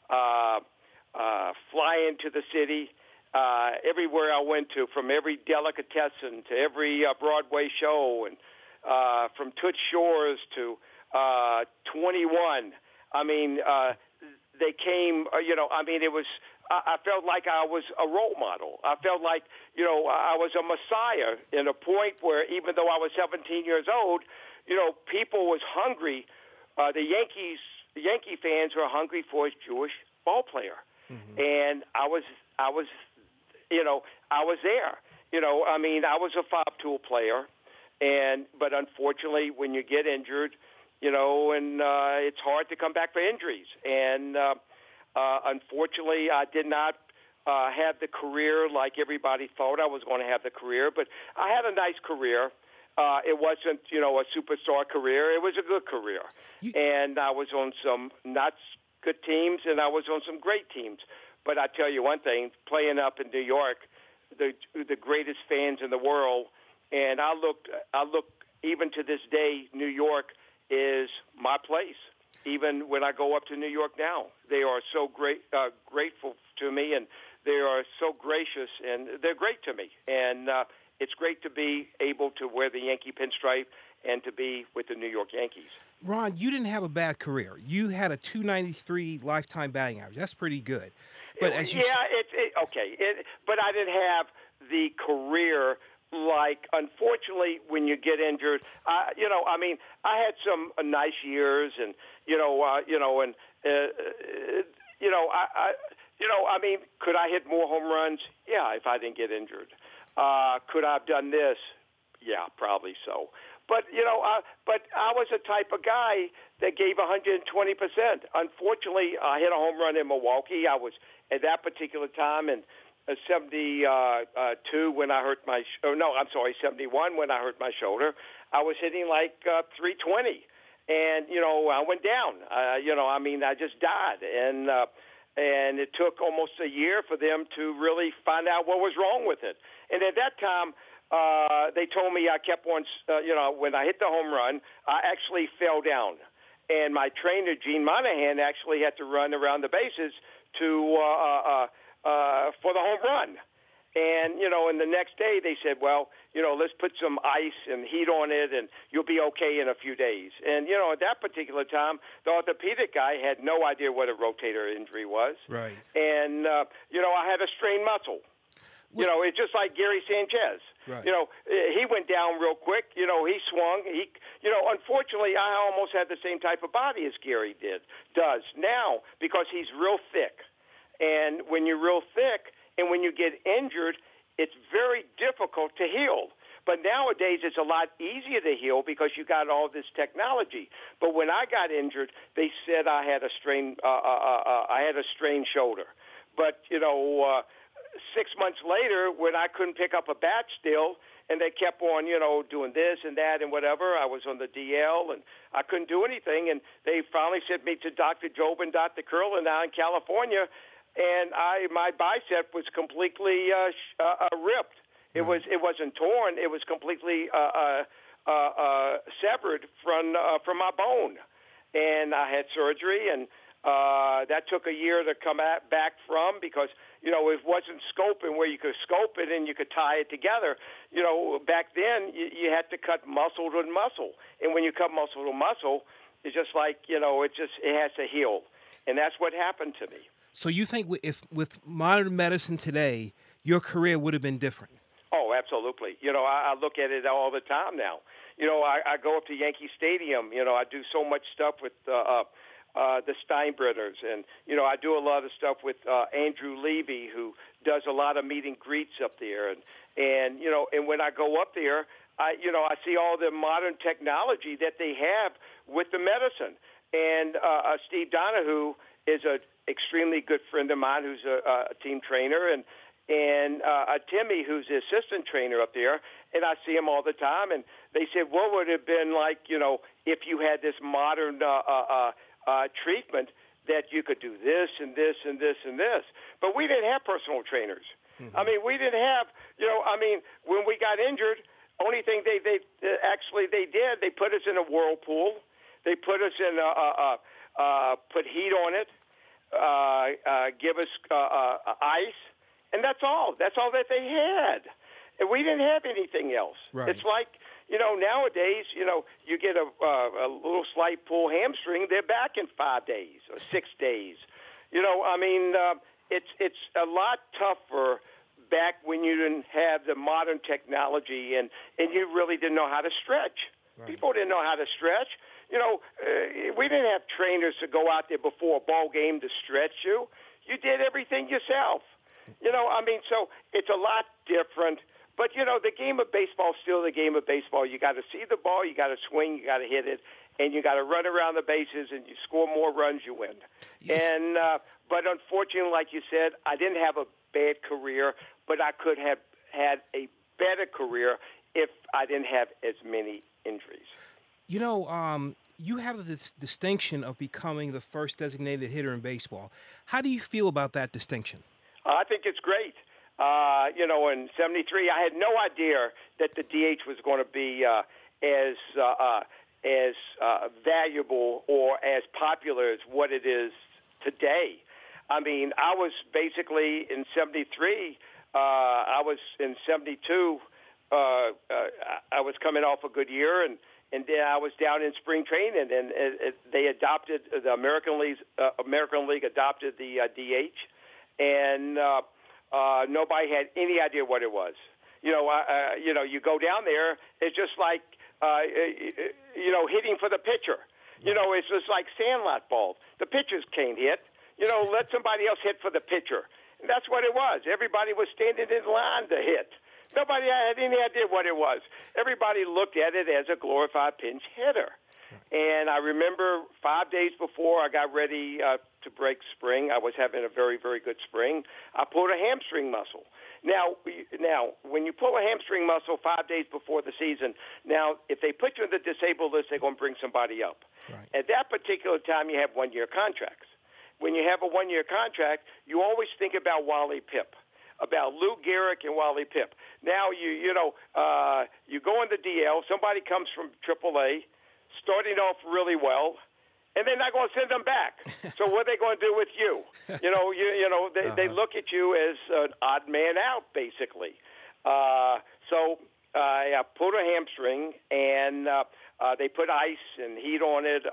fly into the city. Everywhere I went to, from every delicatessen to every Broadway show, and from Toots Shor's to 21. I mean, they came, it was, I felt like I was a role model. I felt like, I was a messiah in a point where even though I was 17 years old, people was hungry. The Yankee fans were hungry for a Jewish ball player. Mm-hmm. And I was there. I was a five-tool player, but unfortunately, when you get injured, it's hard to come back for injuries. And unfortunately, I did not have the career like everybody thought I was going to have the career, but I had a nice career. It wasn't, a superstar career. It was a good career. And I was on some not good teams, and I was on some great teams. But I tell you one thing, playing up in New York, the greatest fans in the world, and I look even to this day, New York is my place. Even when I go up to New York now, they are so grateful to me, and they are so gracious, and they're great to me. And it's great to be able to wear the Yankee pinstripe and to be with the New York Yankees. Ron, you didn't have a bad career. You had a .293 lifetime batting average. That's pretty good. But but I didn't have the career like, unfortunately, when you get injured. I had some nice years, and could I hit more home runs? Yeah, if I didn't get injured. Could I have done this? Yeah, probably so. But but I was the type of guy that gave 120%. Unfortunately, I hit a home run in Milwaukee. I was at that particular time in 72 when I hurt my. 71 when I hurt my shoulder. I was hitting like 320, and I went down. I just died, and it took almost a year for them to really find out what was wrong with it. And at that time, they told me I kept on, when I hit the home run, I actually fell down. And my trainer, Gene Monahan, actually had to run around the bases for the home run. And, and the next day they said, well, let's put some ice and heat on it, and you'll be okay in a few days. And, at that particular time, the orthopedic guy had no idea what a rotator injury was. Right. And, I had a strained muscle. It's just like Gary Sanchez. Right. He went down real quick. He swung. Unfortunately, I almost had the same type of body as Gary does now, because he's real thick. And when you're real thick and when you get injured, it's very difficult to heal. But nowadays, it's a lot easier to heal because you got all this technology. But when I got injured, they said I had a strained shoulder. But 6 months later, when I couldn't pick up a bat still, and they kept on, doing this and that and whatever, I was on the DL, and I couldn't do anything. And they finally sent me to Dr. Job and Dr. Curlin out in California, and my bicep was completely ripped. It wasn't torn. It was completely severed from my bone, and I had surgery, and that took a year to come back from, because it wasn't scoping where you could scope it and you could tie it together. Back then you had to cut muscle to muscle, and when you cut muscle to muscle, it's just like it has to heal, and that's what happened to me. So you think if with modern medicine today, your career would have been different? Oh, absolutely. I look at it all the time now. I go up to Yankee Stadium. I do so much stuff with the Steinbrenners, and I do a lot of stuff with Andrew Levy, who does a lot of meet and greets up there, and when I go up there, I see all the modern technology that they have with the medicine. And Steve Donahue is an extremely good friend of mine, who's a team trainer, and and Timmy, who's the assistant trainer up there, and I see him all the time, and they said, what would it have been like, if you had this modern treatment that you could do this and this and this and this. But we didn't have personal trainers. Mm-hmm. I mean, we didn't have, when we got injured, only thing they did, they put us in a whirlpool. They put us in, put heat on it, give us ice, and that's all. That's all that they had. And we didn't have anything else. Right. It's like, nowadays, you get a little slight pull hamstring, they're back in 5 days or 6 days. It's a lot tougher back when you didn't have the modern technology and you really didn't know how to stretch. Right. People didn't know how to stretch. We didn't have trainers to go out there before a ball game to stretch you. You did everything yourself. So it's a lot different. But, the game of baseball is still the game of baseball. You got to see the ball, you got to swing, you got to hit it, and you got to run around the bases, and you score more runs, you win. Yes. And but unfortunately, like you said, I didn't have a bad career, but I could have had a better career if I didn't have as many injuries. You have this distinction of becoming the first designated hitter in baseball. How do you feel about that distinction? I think it's great. In '73, I had no idea that the DH was going to be as valuable or as popular as what it is today. I mean, I was basically in '73. I was in '72. I was coming off a good year, and then I was down in spring training, and they adopted the American League. American League adopted the DH, and nobody had any idea what it was. You go down there, it's just like hitting for the pitcher. It's just like sandlot balls. The pitchers can't hit. Let somebody else hit for the pitcher. And that's what it was. Everybody was standing in line to hit. Nobody had any idea what it was. Everybody looked at it as a glorified pinch hitter. And I remember 5 days before I got ready to break spring, I was having a very, very good spring, I pulled a hamstring muscle. Now, when you pull a hamstring muscle 5 days before the season, now, if they put you on the disabled list, they're going to bring somebody up. Right. At that particular time, you have one-year contracts. When you have a one-year contract, you always think about Wally Pipp, about Lou Gehrig and Wally Pipp. Now, you go in the DL, somebody comes from AAA, starting off really well, and they're not going to send them back. So what are they going to do with you? They look at you as an odd man out, basically. So I pulled a hamstring, and they put ice and heat on it.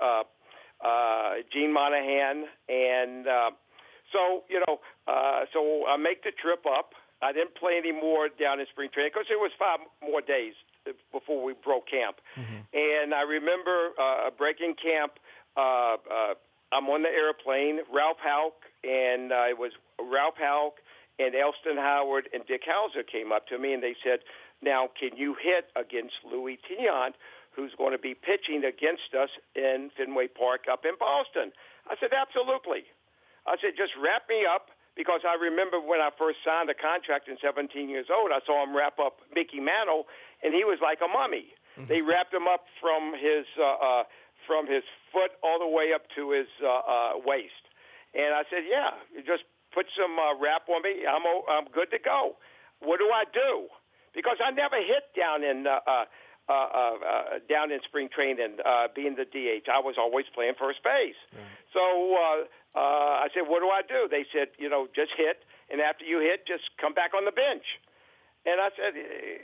Gene Monahan, and so I make the trip up. I didn't play any more down in spring training because it was 5 more days before we broke camp. Mm-hmm. And I remember breaking camp. I'm on the airplane. Ralph Houck, and it was Ralph Houck and Elston Howard and Dick Hauser came up to me, and they said, now, can you hit against Louis Tiant, who's going to be pitching against us in Fenway Park up in Boston? I said, absolutely. I said, just wrap me up, because I remember when I first signed a contract at 17 years old, I saw him wrap up Mickey Mantle, and he was like a mummy. Mm-hmm. They wrapped him up from his foot all the way up to his waist. And I said, yeah, you just put some wrap on me. I'm good to go. What do I do? Because I never hit down in spring training, being the DH. I was always playing first base. Mm-hmm. So I said, what do I do? They said, just hit, and after you hit, just come back on the bench. And I said,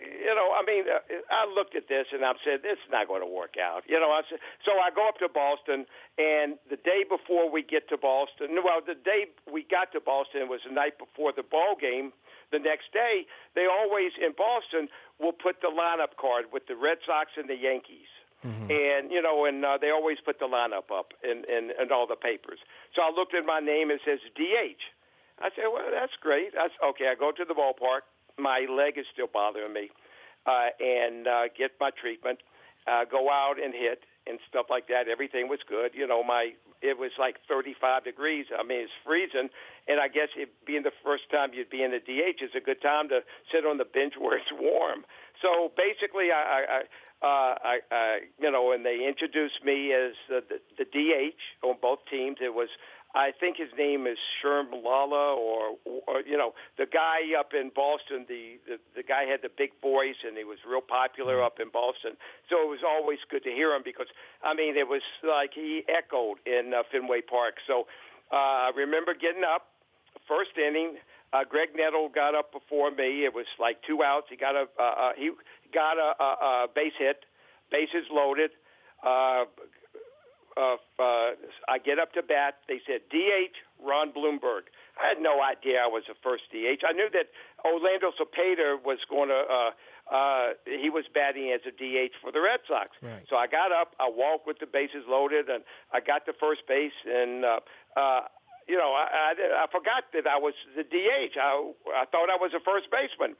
I looked at this, and I said, this is not going to work out. I said, so I go up to Boston, and the day before we get to Boston, the day we got to Boston was the night before the ball game. The next day, they always, in Boston, will put the lineup card with the Red Sox and the Yankees. Mm-hmm. And, they always put the lineup up in all the papers. So I looked at my name, it says DH. I said, well, that's great. Okay, I go to the ballpark. My leg is still bothering me, and get my treatment, go out and hit and stuff like that. Everything was good. My it was like 35 degrees. I mean, it's freezing. And I guess it being the first time you'd be in the DH is a good time to sit on the bench where it's warm. So basically, and they introduced me as the DH on both teams. It was, I think his name is Sherm Lala, or the guy up in Boston. The guy had the big voice, and he was real popular up in Boston. So it was always good to hear him because, I mean, it was like he echoed in Fenway Park. So I remember getting up, first inning. Greg Nettle got up before me. It was like 2 outs. He got a base hit, bases loaded. I get up to bat. They said, DH, Ron Blumberg. I had no idea I was the first DH. I knew that Orlando Cepeda was going to he was batting as a DH for the Red Sox. Right. So I got up, I walked with the bases loaded, and I got to first base, and I forgot that I was the DH. I thought I was a first baseman.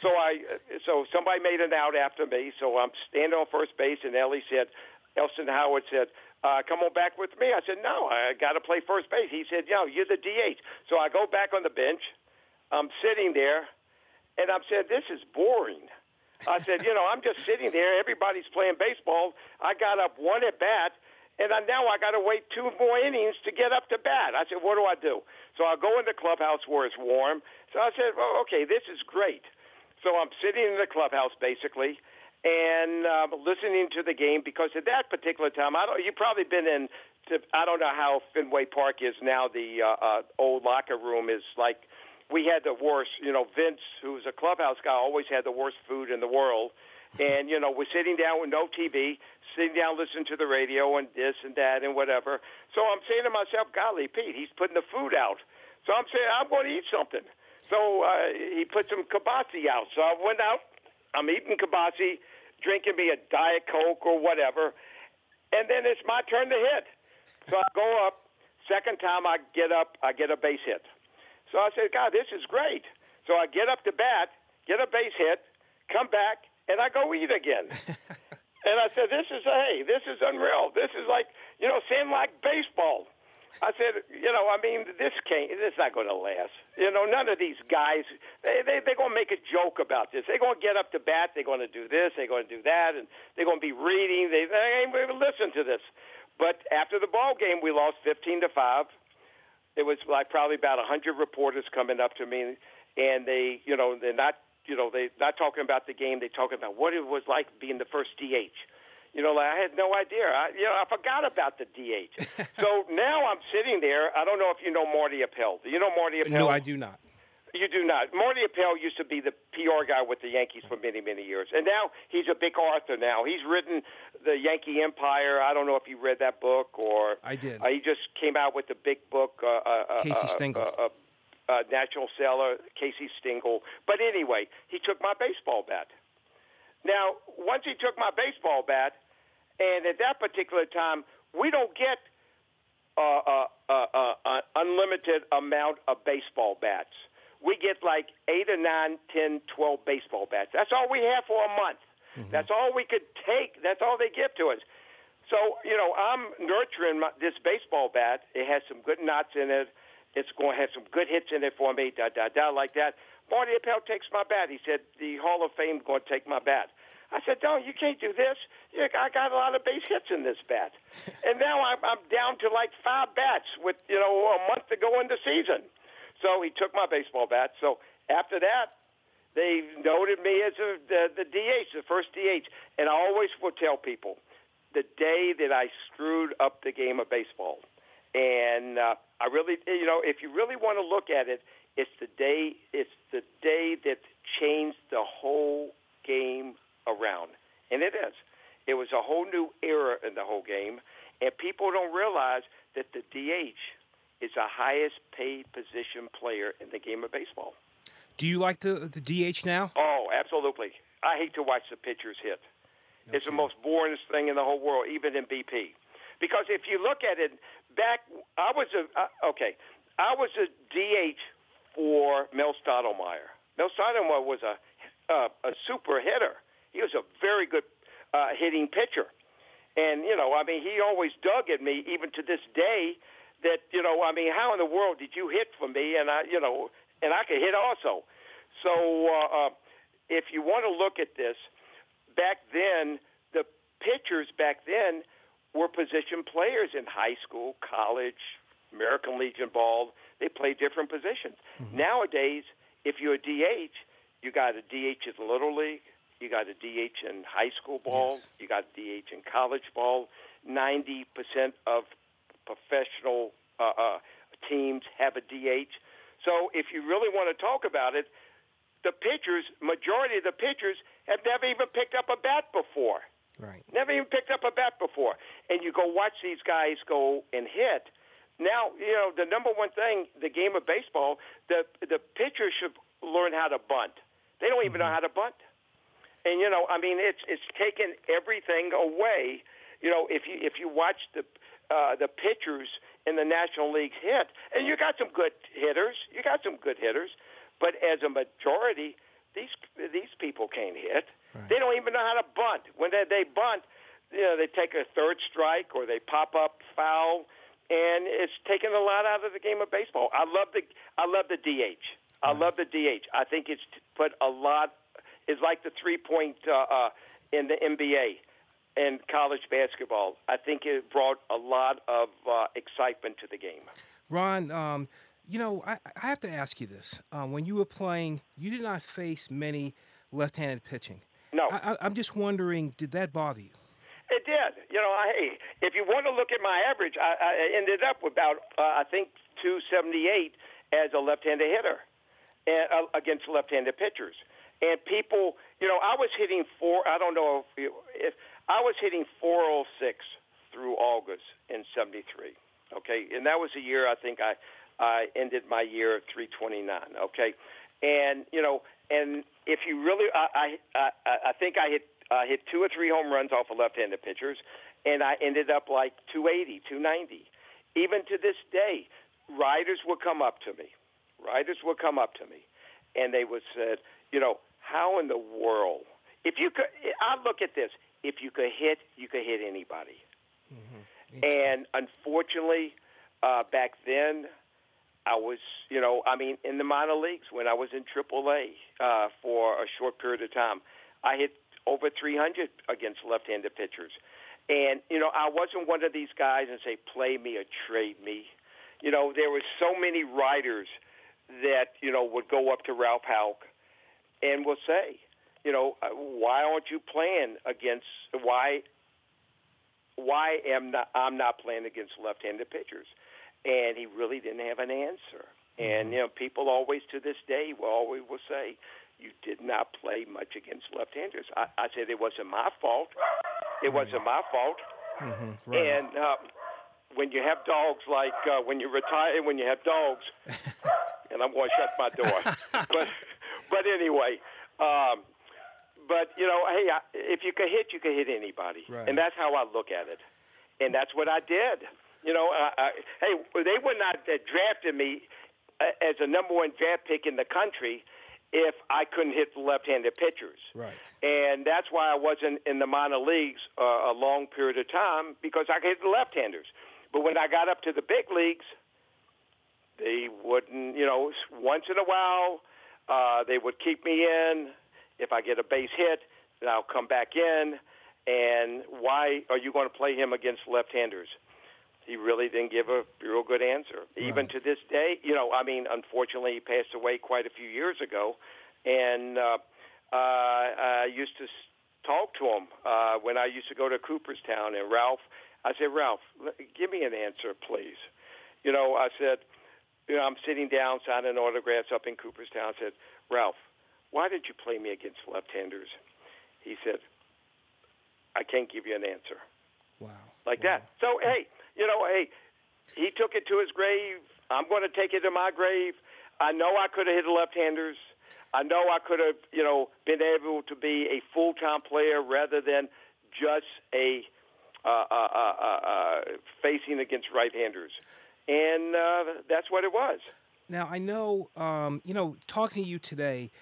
So somebody made an out after me. So I'm standing on first base, and Elston Howard said, come on back with me. I said, no, I got to play first base. He said, no, you're the DH. So I go back on the bench. I'm sitting there, and I'm saying, this is boring. I said, I'm just sitting there. Everybody's playing baseball. I got up one at bat. And now I got to wait 2 more innings to get up to bat. I said, what do I do? So I go in the clubhouse where it's warm. So I said, well, okay, this is great. So I'm sitting in the clubhouse basically and listening to the game because at that particular time, you've probably been in. I don't know how Fenway Park is now. The old locker room is like we had the worst. Vince, who's a clubhouse guy, always had the worst food in the world. And, we're sitting down with no TV, sitting down listening to the radio and this and that and whatever. So I'm saying to myself, golly, Pete, he's putting the food out. So I'm saying, I'm going to eat something. So he put some kibasi out. So I went out. I'm eating kibasi, drinking me a Diet Coke or whatever. And then it's my turn to hit. So I go up. Second time I get up, I get a base hit. So I said, God, this is great. So I get up to bat, get a base hit, come back, and I go eat again. And I said, this is unreal. This is like, seeing like baseball. I said, this is not going to last. None of these guys, they're going to make a joke about this. They're going to get up to bat. They're going to do this. They're going to do that. And they're going to be reading. They ain't going to listen to this. But after the ball game, we lost 15-5. It was like probably about 100 reporters coming up to me. And they're not talking about the game. They're talking about what it was like being the first DH. I had no idea. I forgot about the DH. So now I'm sitting there. I don't know if you know Marty Appel. Do you know Marty Appel? No, I do not. You do not. Marty Appel used to be the PR guy with the Yankees for many, many years. And now he's a big author now. He's written The Yankee Empire. I don't know if you read that book or... I did. He just came out with the big book. Casey Stengel. National seller, Casey Stengel. But anyway, he took my baseball bat. Now, once he took my baseball bat, and at that particular time, we don't get an unlimited amount of baseball bats. We get like 8 or 9, 10, 12 baseball bats. That's all we have for a month. Mm-hmm. That's all we could take. That's all they give to us. So, I'm nurturing this baseball bat. It has some good knots in it. It's going to have some good hits in it for me, like that. Marty Appel takes my bat. He said, the Hall of Fame is going to take my bat. I said, no, you can't do this. I got a lot of base hits in this bat. And now I'm down to like 5 bats with, a month to go in the season. So he took my baseball bat. So after that, they noted me as the DH, the first DH. And I always will tell people, the day that I screwed up the game of baseball, and I really, if you really want to look at it, it's the day that changed the whole game around. And it is. It was a whole new era in the whole game. And people don't realize that the DH is the highest paid position player in the game of baseball. Do you like the DH now? Oh, absolutely. I hate to watch the pitchers hit. Okay. It's the most boring thing in the whole world, even in BP. Because if you look at it, I was a DH for Mel Stottlemyre. Mel Stottlemyre was a super hitter. He was a very good hitting pitcher. And, I mean, he always dug at me, even to this day, that, I mean, how in the world did you hit for me? And and I could hit also. So if you want to look at this, back then, the pitchers back then were position players in high school, college, American Legion ball. They play different positions. Mm-hmm. Nowadays, if you're a DH, you got a DH in Little League, you got a DH in high school ball, yes. You got a DH in college ball. 90% of professional teams have a DH. So if you really want to talk about it, the pitchers, majority of the pitchers, have never even picked up a bat before. Right. Never even picked up a bat before. And you go watch these guys go and hit. Now, the number one thing, the game of baseball, the pitchers should learn how to bunt. They don't even know how to bunt. And, I mean, it's taken everything away. If you watch the pitchers in the National League hit, and you got some good hitters, but as a majority, these people can't hit. Right. They don't even know how to bunt. When they bunt, they take a third strike or they pop up foul, and it's taken a lot out of the game of baseball. I love the DH. I love the DH. I think it's put a lot. It's like the 3-point in the NBA and college basketball. I think it brought a lot of excitement to the game. Ron, I have to ask you this. When you were playing, you did not face many left-handed pitching. No. I'm just wondering, did that bother you? It did. Hey, if you want to look at my average, I ended up with about, I think, 278 as a left-handed hitter against left-handed pitchers. And people, I was hitting I don't know if I was hitting 406 through August in 73. Okay, and that was a year I think I ended my year at 329. Okay, and and if you really, I think I hit 2 or 3 home runs off of left-handed pitchers, and I ended up like 280, 290. Even to this day, writers would come up to me. And they would say, how in the world? If you could, I look at this. If you could hit anybody. Mm-hmm. And unfortunately, back then, I was, in the minor leagues when I was in AAA for a short period of time, I hit over 300 against left-handed pitchers. And, I wasn't one of these guys and say, play me or trade me. There were so many writers that, would go up to Ralph Houck and will say, why aren't you playing against, I'm not playing against left-handed pitchers? And he really didn't have an answer. And, people always to this day will say, you did not play much against left-handers. I said it wasn't my fault. It wasn't my fault. Mm-hmm. Right. And when you have dogs like when you retire, when you have dogs, and I'm going to shut my door. But anyway, hey, if you could hit anybody. Right. And that's how I look at it. And that's what I did. Hey, they would not have drafted me as a number 1 draft pick in the country if I couldn't hit the left-handed pitchers. Right. And that's why I wasn't in the minor leagues a long period of time, because I could hit the left-handers. But when I got up to the big leagues, they wouldn't, once in a while, they would keep me in. If I get a base hit, then I'll come back in. And why are you going to play him against left-handers? He really didn't give a real good answer. Right. Even to this day, unfortunately, he passed away quite a few years ago. And I used to talk to him when I used to go to Cooperstown. And I said, Ralph, give me an answer, please. I said, I'm sitting down signing autographs up in Cooperstown. I said, Ralph, why did you play me against left-handers? He said, I can't give you an answer. Wow. Like that. So, hey, he took it to his grave. I'm going to take it to my grave. I know I could have hit the left-handers. I know I could have, been able to be a full-time player rather than just a facing against right-handers. And that's what it was. Now, I know, talking to you today,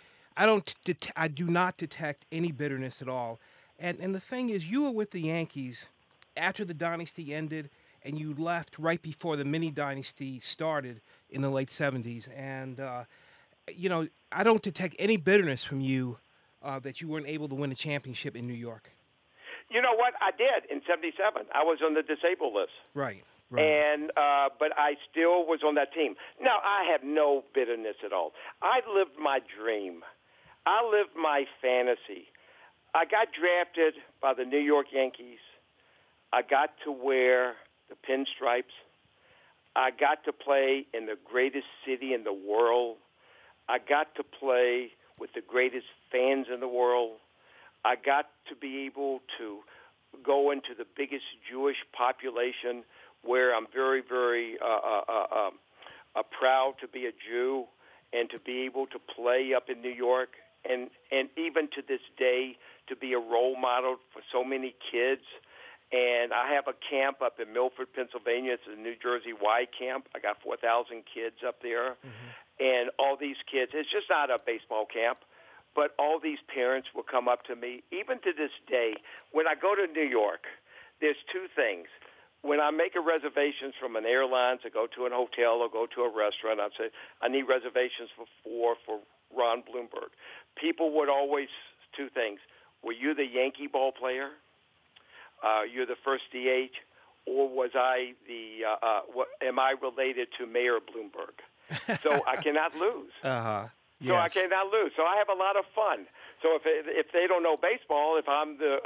I do not detect any bitterness at all. And the thing is, you were with the Yankees after the dynasty ended, and you left right before the mini dynasty started in the late 70s. And, I don't detect any bitterness from you that you weren't able to win a championship in New York. You know what? I did in '77. I was on the disabled list. Right. And but I still was on that team. Now, I have no bitterness at all. I lived my dream. I lived my fantasy. I got drafted by the New York Yankees. I got to wear the pinstripes. I got to play in the greatest city in the world. I got to play with the greatest fans in the world. I got to be able to go into the biggest Jewish population, where I'm very, very proud to be a Jew and to be able to play up in New York, and even to this day to be a role model for so many kids. And I have a camp up in Milford, Pennsylvania. It's a New Jersey Y camp. I got 4,000 kids up there. And all these kids, it's just not a baseball camp, but all these parents will come up to me. Even to this day, when I go to New York, there's two things. When I make a reservations from an airline to go to an hotel or go to a restaurant, I'd say, I need reservations for 4 for Ron Blumberg. People would always, two things. Were you the Yankee ball player? You're the first DH? Or was I am I related to Mayor Bloomberg? So I cannot lose. Yes. So I cannot lose. So I have a lot of fun. So if they don't know baseball, if I'm the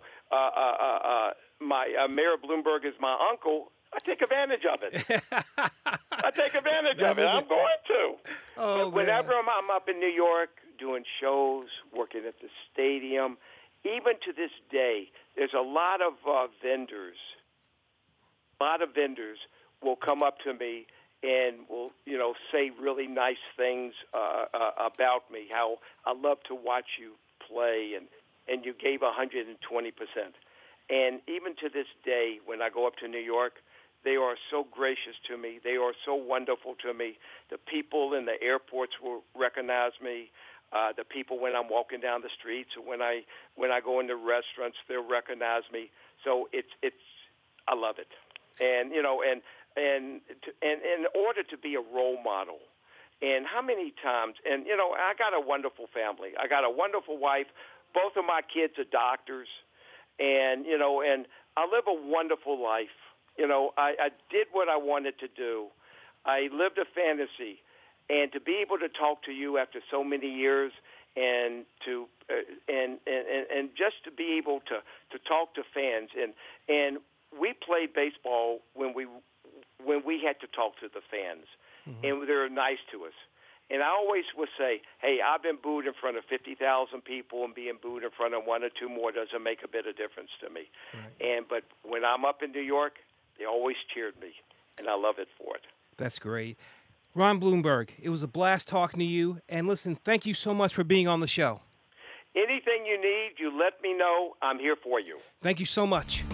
my Mayor Bloomberg is my uncle, I take advantage of it. I take advantage of it. I'm going to. Oh, but whenever I'm up in New York doing shows, working at the stadium, even to this day, there's a lot of vendors. A lot of vendors will come up to me and will, say really nice things about me, how I love to watch you play, and you gave 120%. And even to this day, when I go up to New York, they are so gracious to me. They are so wonderful to me. The people in the airports will recognize me. The people when I'm walking down the streets, or when I go into restaurants, they'll recognize me. So I love it. And and in order to be a role model, and how many times, and I got a wonderful family. I got a wonderful wife. Both of my kids are doctors, and and I live a wonderful life. I did what I wanted to do. I lived a fantasy, and to be able to talk to you after so many years, and to and just to be able to talk to fans, and we played baseball when we had to talk to the fans, and they were nice to us. And I always would say, hey, I've been booed in front of 50,000 people, and being booed in front of 1 or 2 more doesn't make a bit of difference to me. Right. But when I'm up in New York, they always cheered me, and I love it for it. That's great. Ron Blumberg, it was a blast talking to you. And listen, thank you so much for being on the show. Anything you need, you let me know. I'm here for you. Thank you so much.